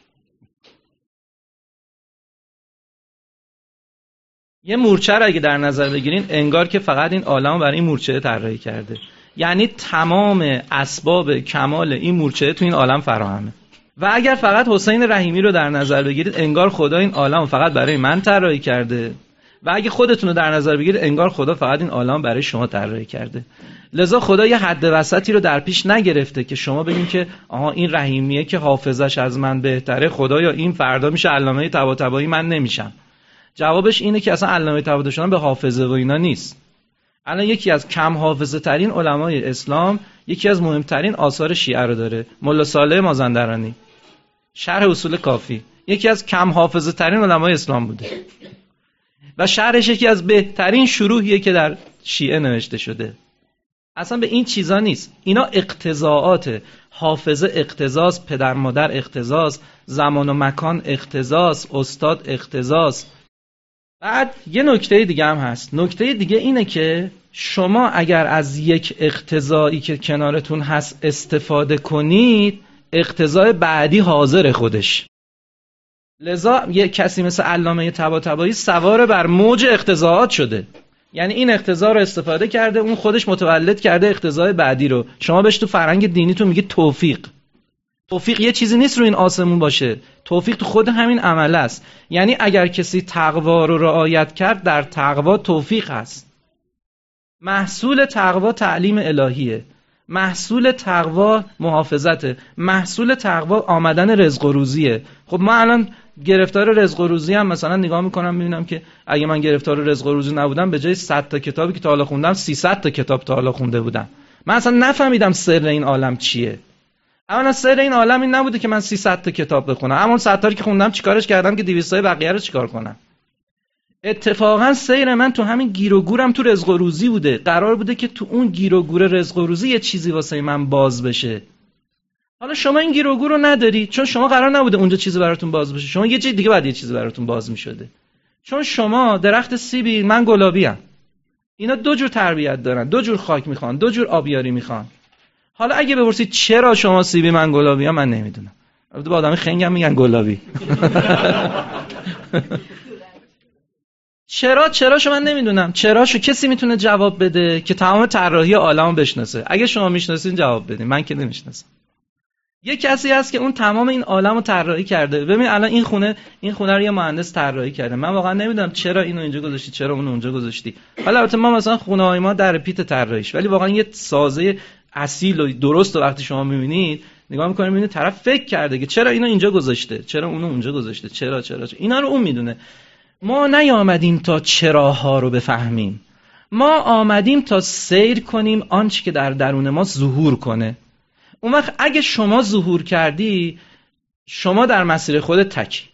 یه مورچه رو اگه در نظر بگیرین، انگار که فقط این عالم برای این مورچه طراحی کرده. یعنی تمام اسباب کمال این مورچه تو این عالم فراهمه. و اگر فقط حسین رحیمی رو در نظر بگیرید، انگار خدا این عالم فقط برای من طراحی کرده. و اگه خودتون رو در نظر بگیرید، انگار خدا فقط این عالم برای شما طراحی کرده. لذا خدا یه حد وسطی رو در پیش نگرفته که شما بگین که آها این رحیمیه که حافظش از من بهتره، خدایا این فردا میشه علامه طباطبایی، من نمیشم. جوابش اینه که اصلا علامه طباطبایی شدن به حافظه و اینا نیست. الان یکی از کم حافظه ترین علمای اسلام یکی از مهمترین آثار شیعه رو داره، ملا صالح مازندرانی، شرح اصول کافی. یکی از کم حافظه ترین علمای اسلام بوده و شرحش یکی از بهترین شروحیه که در شیعه نوشته شده. اصلا به این چیزا نیست. اینا اقتضاعات. حافظه اقتضاست، پدر مادر اقتضاست، زمان و مکان اقتضاست، استاد اقتضاست. بعد یه نکته دیگه هم هست. نکته دیگه اینه که شما اگر از یک اقتضایی که کنارتون هست استفاده کنید، اقتضای بعدی حاضر خودش. لذا یه کسی مثل علامه طباطبایی سوار بر موج اقتضاعات شده. یعنی این اقتضا رو استفاده کرده، اون خودش متولد کرده اقتضای بعدی رو. شما بهش تو فرهنگ دینیتون میگه توفیق. توفیق یه چیزی نیست رو این آسمون باشه. توفیق تو خود همین عمل است. یعنی اگر کسی تقوا رو رعایت کرد، در تقوا توفیق هست. محصول تقوا تعلیم الهیه. محصول تقوا محافظته. محصول تقوا آمدن رزق و روزیه. خب ما الان گرفتار رزق و روزی هم مثلا نگاه میکنم میبینم که اگه من گرفتار رزق و روزی نبودم، به جای 100 تا کتابی که تا حالا خوندم 300 تا کتاب تا حالا خونده بودم. من اصلا نفهمیدم سر این عالم چیه. اولا سر این عالم این نبوده که من 300 تا کتاب بخونم. اما 100 تا که خوندم چیکارش کردم که 200 تا بقیه رو چیکار کنم؟ اتفاقا سیر من تو همین گیر و گورم تو رزق و روزی بوده. قرار بوده که تو اون گیر و گور رزق و روزی یه چیزی واسه من باز بشه. حالا شما این گیر و گور رو نداری، چون شما قرار نبوده اونجا چیزی براتون باز بشه. شما یه چیز دیگه بعد یه چیزی براتون باز می‌شده. چون شما درخت سیبی، من گلابی‌ام. اینا دو جور تربیت دارن، دو جور خاک میخوان، دو جور آبیاری میخوان. حالا اگه بپرسید چرا شما سیبی من گلابی‌ام، من نمیدونم. البته با آدم خنگ هم میگن گلابی. چراشو من نمیدونم. چراشو کسی میتونه جواب بده که تمام طراحی عالمو بشناسه؟ اگه شما میشناسین جواب بدین، من که نمیشناسم. یه کسی هست که اون تمام این عالمو طراحی کرده. ببین الان این خونه رو یه مهندس طراحی کرده. من واقعا نمیدونم چرا اینو اینجا گذاشتی، چرا اونو اونجا گذاشتی. حالا البته ما مثلا خونه‌های ما در پیت طراحیش، ولی واقعا یه سازه اصیل و درست وقتی شما میبینید نگاه میکنید میبینید طرف فکر کرده که چرا اینو اینجا گذاشته، چرا اونو اونجا گذاشته، چرا اینا رو اون میدونه. ما نیامدیم تا چراها رو بفهمیم، ما آمدیم تا سیر کنیم آنچه که در درون ما ظهور کنه. اون وقت اگه شما ظهور کردی، شما در مسیر خودت تکی.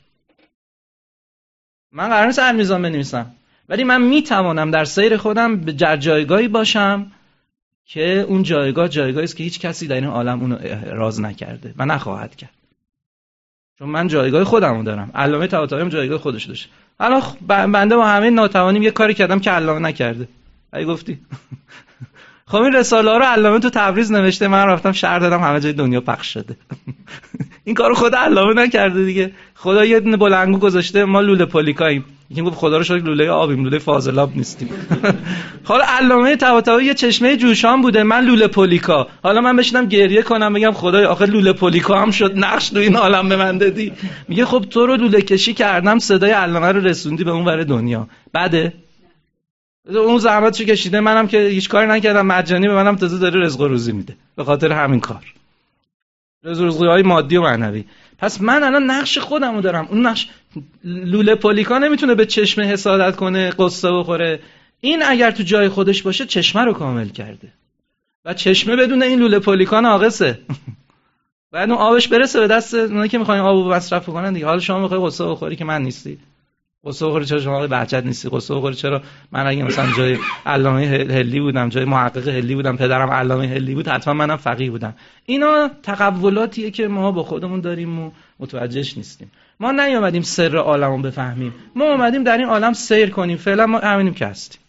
من قرار نیست المیزان بنویسم، ولی من میتوانم در سیر خودم به جایگاهی باشم که اون جایگاهی است که هیچ کسی در این عالم اونو احراز نکرده و نخواهد کرد. چون من جایگاه خودمو دارم. علامه طباطبایی هم جایگاه خودش داشت. الان بنده با همه ناتوانیم یه کاری کردم که علامه نکرده. اگه گفتی خب این رساله ها رو علامه تو تبریز نوشته، من رفتم شهر دادم، همه جای دنیا پخش شده. این کارو خود علامه نکرده دیگه. خدا یه دونه بلنگو گذاشته، ما لوله پولیکاییم. یکی گفت خدا رو شکر لوله آبیم، لوله فاضلاب نیستیم. حالا علامه طباطبایی یه چشمه جوشان بوده، من لوله پولیکا. حالا من بشینم گریه کنم بگم خدای آخه لوله پولیکا هم شد، نقش تو این عالم به من دادی. میگه خب تو رو لوله کشی کردم، صدای علامه رو رسوندی به اون ور دنیا. بعده اون زحمتشو کشیده، منم که هیچ کاری نکردم، مجانی به منم تازه داره رزق و روزی میده به خاطر همین کار، رزق‌های مادی و معنوی. پس من الان نقش خودمو دارم. اون نقش لوله پولیکا نمیتونه به چشمه حسادت کنه، قصه بخوره. این اگر تو جای خودش باشه چشمه رو کامل کرده و چشمه بدون این لوله پولیکا ناقصه. بعد اون آبش برسه به دست اونایی که میخواین آبو مصرف کنن دیگه. حالا شما میخوای قصه بخوری که من نیستی، قصه بخوری چرا شما بهجت نیستی، قصه بخوری چرا من اگه مثلا جای علامه هلی بودم، جای محقق هلی بودم، پدرم علامه هلی بود، حتما منم فقیه بودم. اینا تقولاتیه که ما با خودمون داریم و متوجهش نیستیم. ما نیومدیم سر عالمو بفهمیم، ما اومدیم در این عالم سیر کنیم. فعلا ما همینیم که هستیم.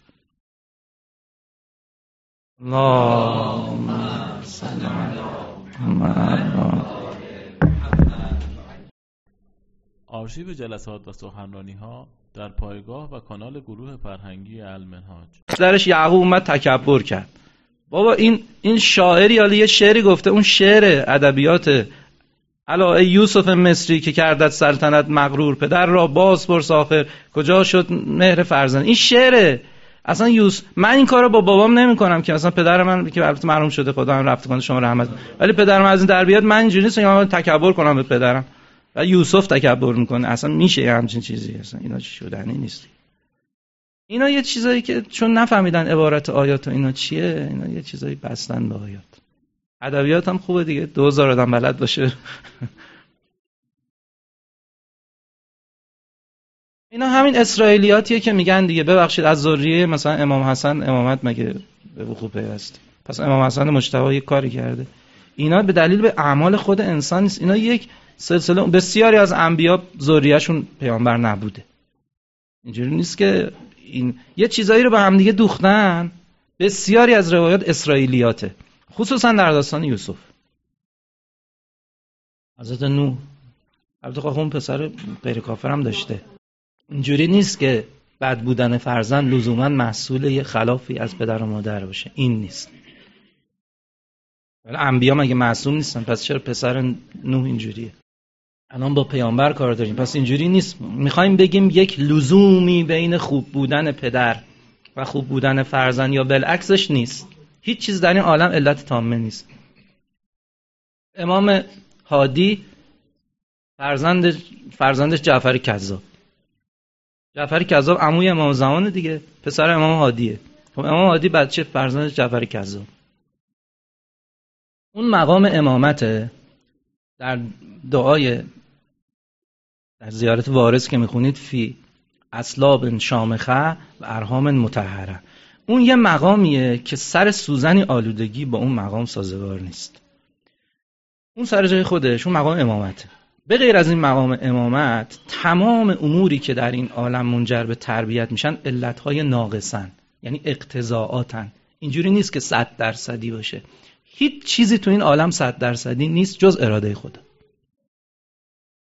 اللهم صل علی محمد. آرشیو جلسات و سخنرانی‌ها در پایگاه و کانال گروه فرهنگی المنهاج. درش یعقوب اومد تکبر کرد. بابا این شاعری، حالا یه شعری گفته، اون شعر ادبیات الا ای یوسف مصری که کردت سلطنت مغرور، پدر را باز پرس آخر کجا شد مهر فرزند. این شعره. اصلا من این کارو با بابام نمی‌کنم که مثلا پدر من که البته مرحوم شده خدا هم رفت کنه شما رحمت، ولی پدرم از این در بیاد من اینجوری نیستم که من تکبر کنم به پدرم و یوسف تکبر میکنه. اصلا میشه همچین چیزی؟ اصلا اینا چی شدنی نیست. اینا یه چیزایی که چون نفهمیدن عبارت آیات و اینا چیه، اینا یه چیزایی بستن به آیات. ادبیات هم خوبه دیگه، 2000 آدم بلد باشه. اینا همین اسرائیلیاتیه که میگن دیگه ببخشید از ذریه مثلا امام حسن امامت مگه به وقوع پیوسته، پس امام حسن مجتبی یک کاری کرده. اینا به دلیل به اعمال خود انسان نیست. اینا یک سلسله، بسیاری از انبیا ذریه‌شون پیامبر نبوده. اینجوری نیست که این یه چیزایی رو به هم دیگه دوختن. بسیاری از روایات اسرائیلیاته، خصوصا در داستان یوسف. حضرت نوح البته خب اون پسر غیر کافر هم داشته. اینجوری نیست که بد بودن فرزند لزوما محصول یه خلافی از پدر و مادر باشه. این نیست. ولی انبیا مگه معصوم نیستن؟ پس چرا پسر نوح اینجوریه؟ الان با پیامبر کار داریم، پس اینجوری نیست. میخوایم بگیم یک لزومی بین خوب بودن پدر و خوب بودن فرزند یا بالعکسش نیست. هیچ چیز در این عالم علت تامه نیست. امام هادی فرزندش جعفر کذاب. جعفر کذاب عموی امام زمان دیگه، پسر امام هادیه. خب امام هادی بچه فرزندش جعفر کذاب. اون مقام امامته. در دعای در زیارت وارث که میخونید فی اصلاب شامخه و ارحام مطهره، اون یه مقامیه که سر سوزنی آلودگی با اون مقام سازگار نیست. اون سر جای خودش، اون مقام امامته. به غیر از این مقام امامت، تمام اموری که در این عالم منجر به تربیت میشن علتهای ناقصن، یعنی اقتضاعاتن. اینجوری نیست که 100% باشه. هیچ چیزی تو این عالم 100% نیست جز اراده خدا.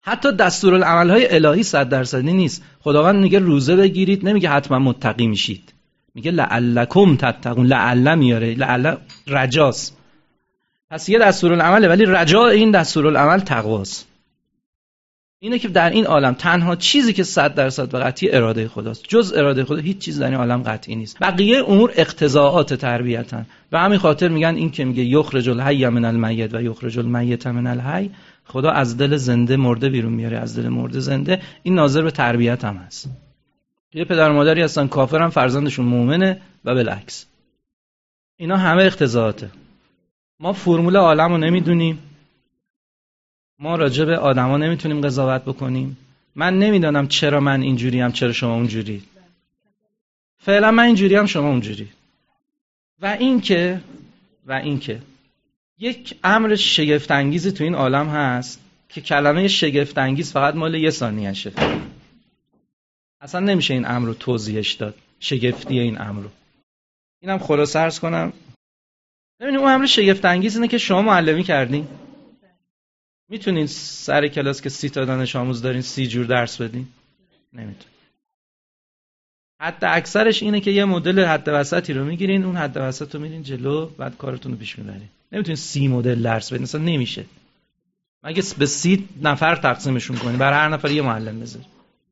حتی دستورالعمل‌های الهی 100% نیست. خداوند میگه روزه بگیرید، نمیگه حتما متقی میشید. میگه لعلکم تتقون. لعل میاره، لعل رجاست. پس یه دستورالعمله، ولی رجا این دستورالعمل تقواست. اینه که در این عالم تنها چیزی که 100% و قطعی اراده خداست. جز اراده خدا هیچ چیز در این عالم قطعی نیست. بقیه امور اقتضاءات تربیتن. و همین خاطر میگن این که میگه یخرج الحی من المیت و یخرج المیت من الحی، خدا از دل زنده مرده بیرون میاره، از دل مرده زنده. این ناظر به تربیت هم هست. یه پدر مادری هستن کافرن، فرزندشون مؤمنه و بالعکس. اینا همه اقتضاءاته. ما فرمول عالمو نمیدونیم. ما راجع به آدما نمیتونیم قضاوت بکنیم. من نمیدونم چرا من اینجوریم، چرا شما اونجوری. فعلا من اینجوریم، شما اونجوری. و اینکه یک امر شگفت انگیزی تو این عالم هست که کلمه شگفت انگیز فقط مال یه ثانیه‌شه. اصلا نمیشه این امر رو توضیحش داد. شگفتی این امر رو. اینم خلاصه عرض کنم. ببینید اون امر شگفت انگیز اینه که شما معلمی کردین. میتونین سر کلاس که 30 تا دانش آموز دارین 30 جور درس بدین؟ نمیتونین. حتی اکثرش اینه که یه مدل حد وسطی رو میگیرین، اون حد وسط رو میرین جلو، بعد کارتون رو پیش میبرین. نمیتونین 30 مدل درس بدین، اصلا نمیشه. مگه به 30 نفر تقسیمشون کنین، برای هر نفر یه معلم بذارین.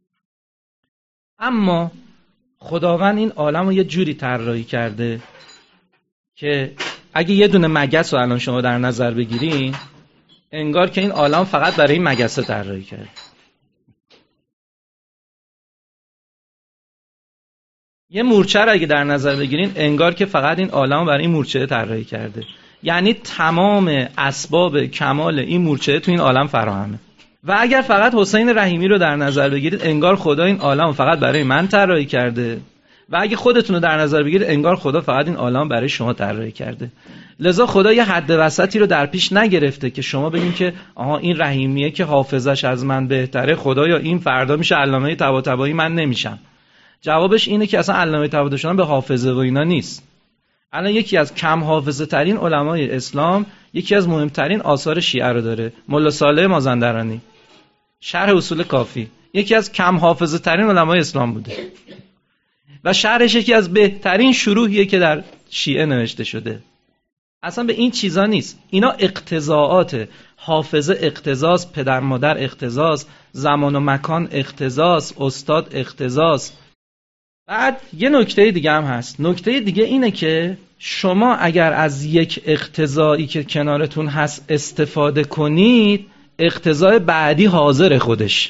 اما خداوند این عالم رو یه جوری طراحی کرده که اگه یه دونه مگس رو الان شما در نظر بگیرین، انگار که این عالم فقط برای این مگسه طراحی کرده. یه مورچه رو اگه در نظر بگیرین، انگار که فقط این عالم برای این مورچه طراحی کرده. یعنی تمام اسباب کمال این مورچه تو این عالم فراهمه. و اگر فقط حسین رحیمی رو در نظر بگیرید، انگار خدا این عالم فقط برای من طراحی کرده. و اگه خودتون رو در نظر بگیرید، انگار خدا فقط این عالم برای شما طراحی کرده. لذا خدا یه حد وسطی رو در پیش نگرفته که شما بگین که آها این رحیمیه که حافظش از من بهتره، خدا یا این فردا میشه علامه طباطبایی من نمیشم. جوابش اینه که اصلا علامه طباطبایی شدن به حافظه و اینا نیست. الان یکی از کم حافظه ترین علمای اسلام یکی از مهمترین آثار شیعه رو داره، ملا صالح مازندرانی، شرح اصول کافی. یکی از کم حافظه ترین علمای اسلام بوده و شرحش یکی از بهترین شروحیه که در شیعه نوشته شده. اصلا به این چیزا نیست. اینا اقتضاءات. حافظه اقتضاست، پدر مادر اقتضاست، زمان و مکان اقتضاست، استاد اقتضاست. بعد یه نکته دیگه هم هست. نکته دیگه اینه که شما اگر از یک اقتضایی که کنارتون هست استفاده کنید، اقتضای بعدی حاضر خودش.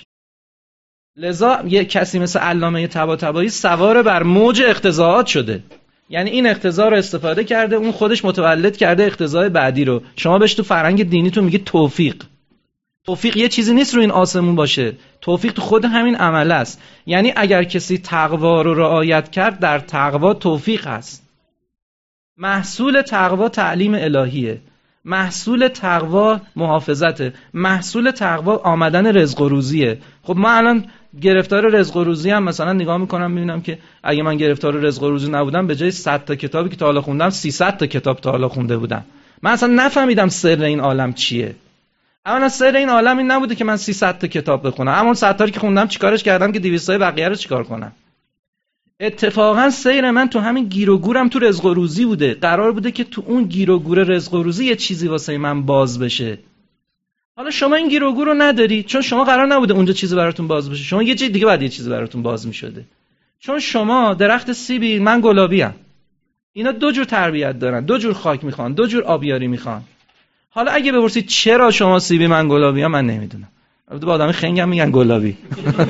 لذا یه کسی مثل علامه طباطبایی سوار بر موج اقتضاءات شده. یعنی این اقتضا رو استفاده کرده، اون خودش متولد کرده اقتضای بعدی رو. شما بهش تو فرهنگ دینیتون میگی توفیق. توفیق یه چیزی نیست رو این آسمون باشه. توفیق تو خود همین عمل است. یعنی اگر کسی تقوا رو رعایت کرد، در تقوا توفیق هست. محصول تقوا تعلیم الهیه. محصول تقوا محافظته. محصول تقوا آمدن رزق و روزیه. خب ما الان گرفتار رزق و روزی هم مثلا نگاه میکنم میبینم که اگه من گرفتار رزق و روزی نبودم، به جای 100 تا کتابی که تا حالا خوندم 300 تا کتاب تا حالا خونده بودم. من اصلا نفهمیدم سر این عالم چیه. اولا سر این عالم این نبوده که من 300 تا کتاب بخونم. اما 100 تا که خوندم چیکارش کردم که 200 تا بقیه رو چیکار کنم؟ اتفاقا سیر من تو همین گیر و گورم تو رزق و روزی بوده. قرار بوده که تو اون گیر و گور رزق و روزی یه چیزی واسه من باز بشه. حالا شما این گیر و گور رو نداری، چون شما قرار نبوده اونجا چیزی براتون باز بشه. شما یه جای دیگه بعد یه چیزی براتون باز می‌شده. چون شما درخت سیبی، من گلابی‌ام. اینا دو جور تربیت دارن، دو جور خاک میخوان، دو جور آبیاری میخوان. حالا اگه بپرسید چرا شما سیبی من گلابی‌ام، من نمیدونم. البته با آدم خنگم میگن گلابی.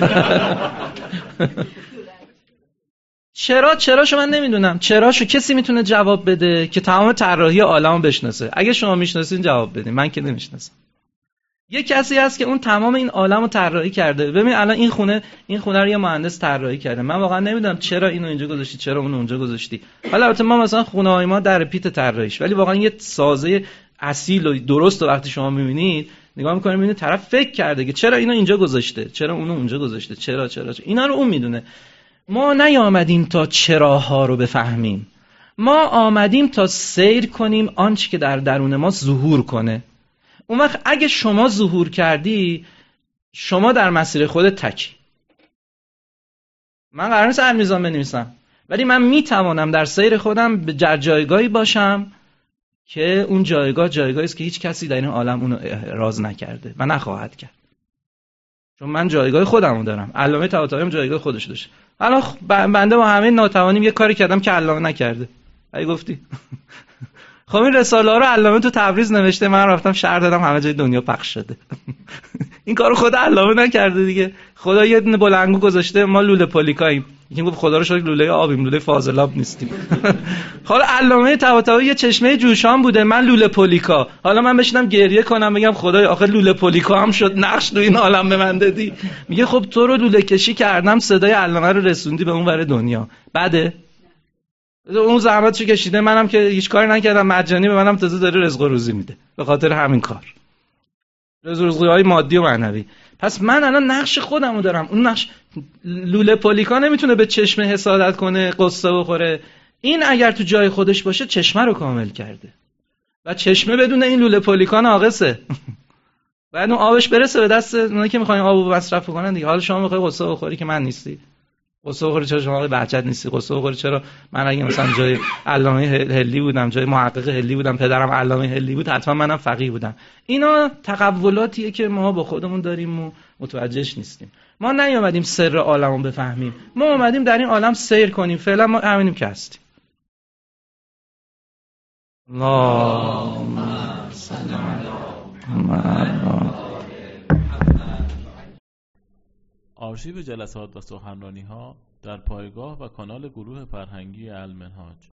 چرا شما نمیدونم. چراشو کسی میتونه جواب بده که تمام طراحی عالمو بشناسه. اگه شما میشناسین جواب بدین، من که نمیشناسم. یه کسی هست که اون تمام این عالمو طراحی کرده. ببین الان این خونه رو یه مهندس طراحی کرده. من واقعا نمیدونم چرا اینو اینجا گذاشتی، چرا اونو اونجا گذاشتی. حالا البته ما مثلا خونه‌های ما در پیت طراحیش، ولی واقعا یه سازه اصیل و درست وقتی شما میبینید، نگاه میکنید میبینید طرف فکر کرده که چرا اینو اینجا گذاشته، چرا اونو اونجا گذاشته، چرا اینا رو اون میدونه. ما نیامدیم تا چراها رو بفهمیم. ما آمدیم تا سیر کنیم آنچه که در درون ما ظهور کنه. اون وقت اگه شما ظهور کردی، شما در مسیر خودت تکی. من قرار نیست المیزان بنویسم، ولی من میتوانم در سیر خودم به جایگاهی باشم که اون جایگاهی است که هیچ کسی در این عالم اونو احراز نکرده و نخواهد کرد، چون من جایگاه خودمو دارم. علامه طباطبایی هم جایگاه خودش داشت. حالا بنده با همه ناتوانیم یه کاری کردم که علامه نکرده. ای گفتی خب این رساله ها رو علامه تو تبریز نوشته، من رفتم شهر دادم، همه جای دنیا پخش شده. این کارو خود علامه نکرده دیگه. خدا یه دونه بلنگو گذاشته، ما لوله پولیکاییم. یکی گفت خدا رو شکر لوله آبیم، لوله فاضلاب نیستیم. حالا علامه طباطبایی یه چشمه جوشان بوده، من لوله پولیکا. حالا من بشینم گریه کنم بگم خدایا آخه لوله پولیکا هم شد، نقش تو این عالم به من دادی. میگه خب تو رو لوله کشی کردم، صدای علامه رو رسوندی به اون ور دنیا. بعده اون زحمتشو کشیده، منم که هیچ کاری نکردم، مجانی به منم تازه داره رزق و روزی میده به خاطر همین کار، رزق‌های مادی و معنوی. پس من الان نقش خودمو دارم. اون نقش لوله پولیکا نمیتونه به چشمه حسادت کنه، قصه بخوره. این اگر تو جای خودش باشه چشمه رو کامل کرده و چشمه بدون این لوله پولیکا ناقصه. بعد اون آبش برسه به دست اونایی که میخواین آبو مصرف کنن دیگه. حالا شما میخوای قصه بخوری که من نیستی، قصه بخوری چرا شما بهجت نیستی، قصه بخوری چرا من اگه مثلا جای علامه هلی بودم، جای محقق هلی بودم، پدرم علامه هلی بود، حتما منم فقیه بودم. اینا تقولاتیه که ما با خودمون داریم و متوجهش نیستیم. ما نیومدیم سر عالمو بفهمیم، ما اومدیم در این عالم سیر کنیم. فعلا ما همینیم که هستیم. اللهم صل علی محمد. آرشیو جلسات و سخنرانی‌ها در پایگاه و کانال گروه فرهنگی المنهاج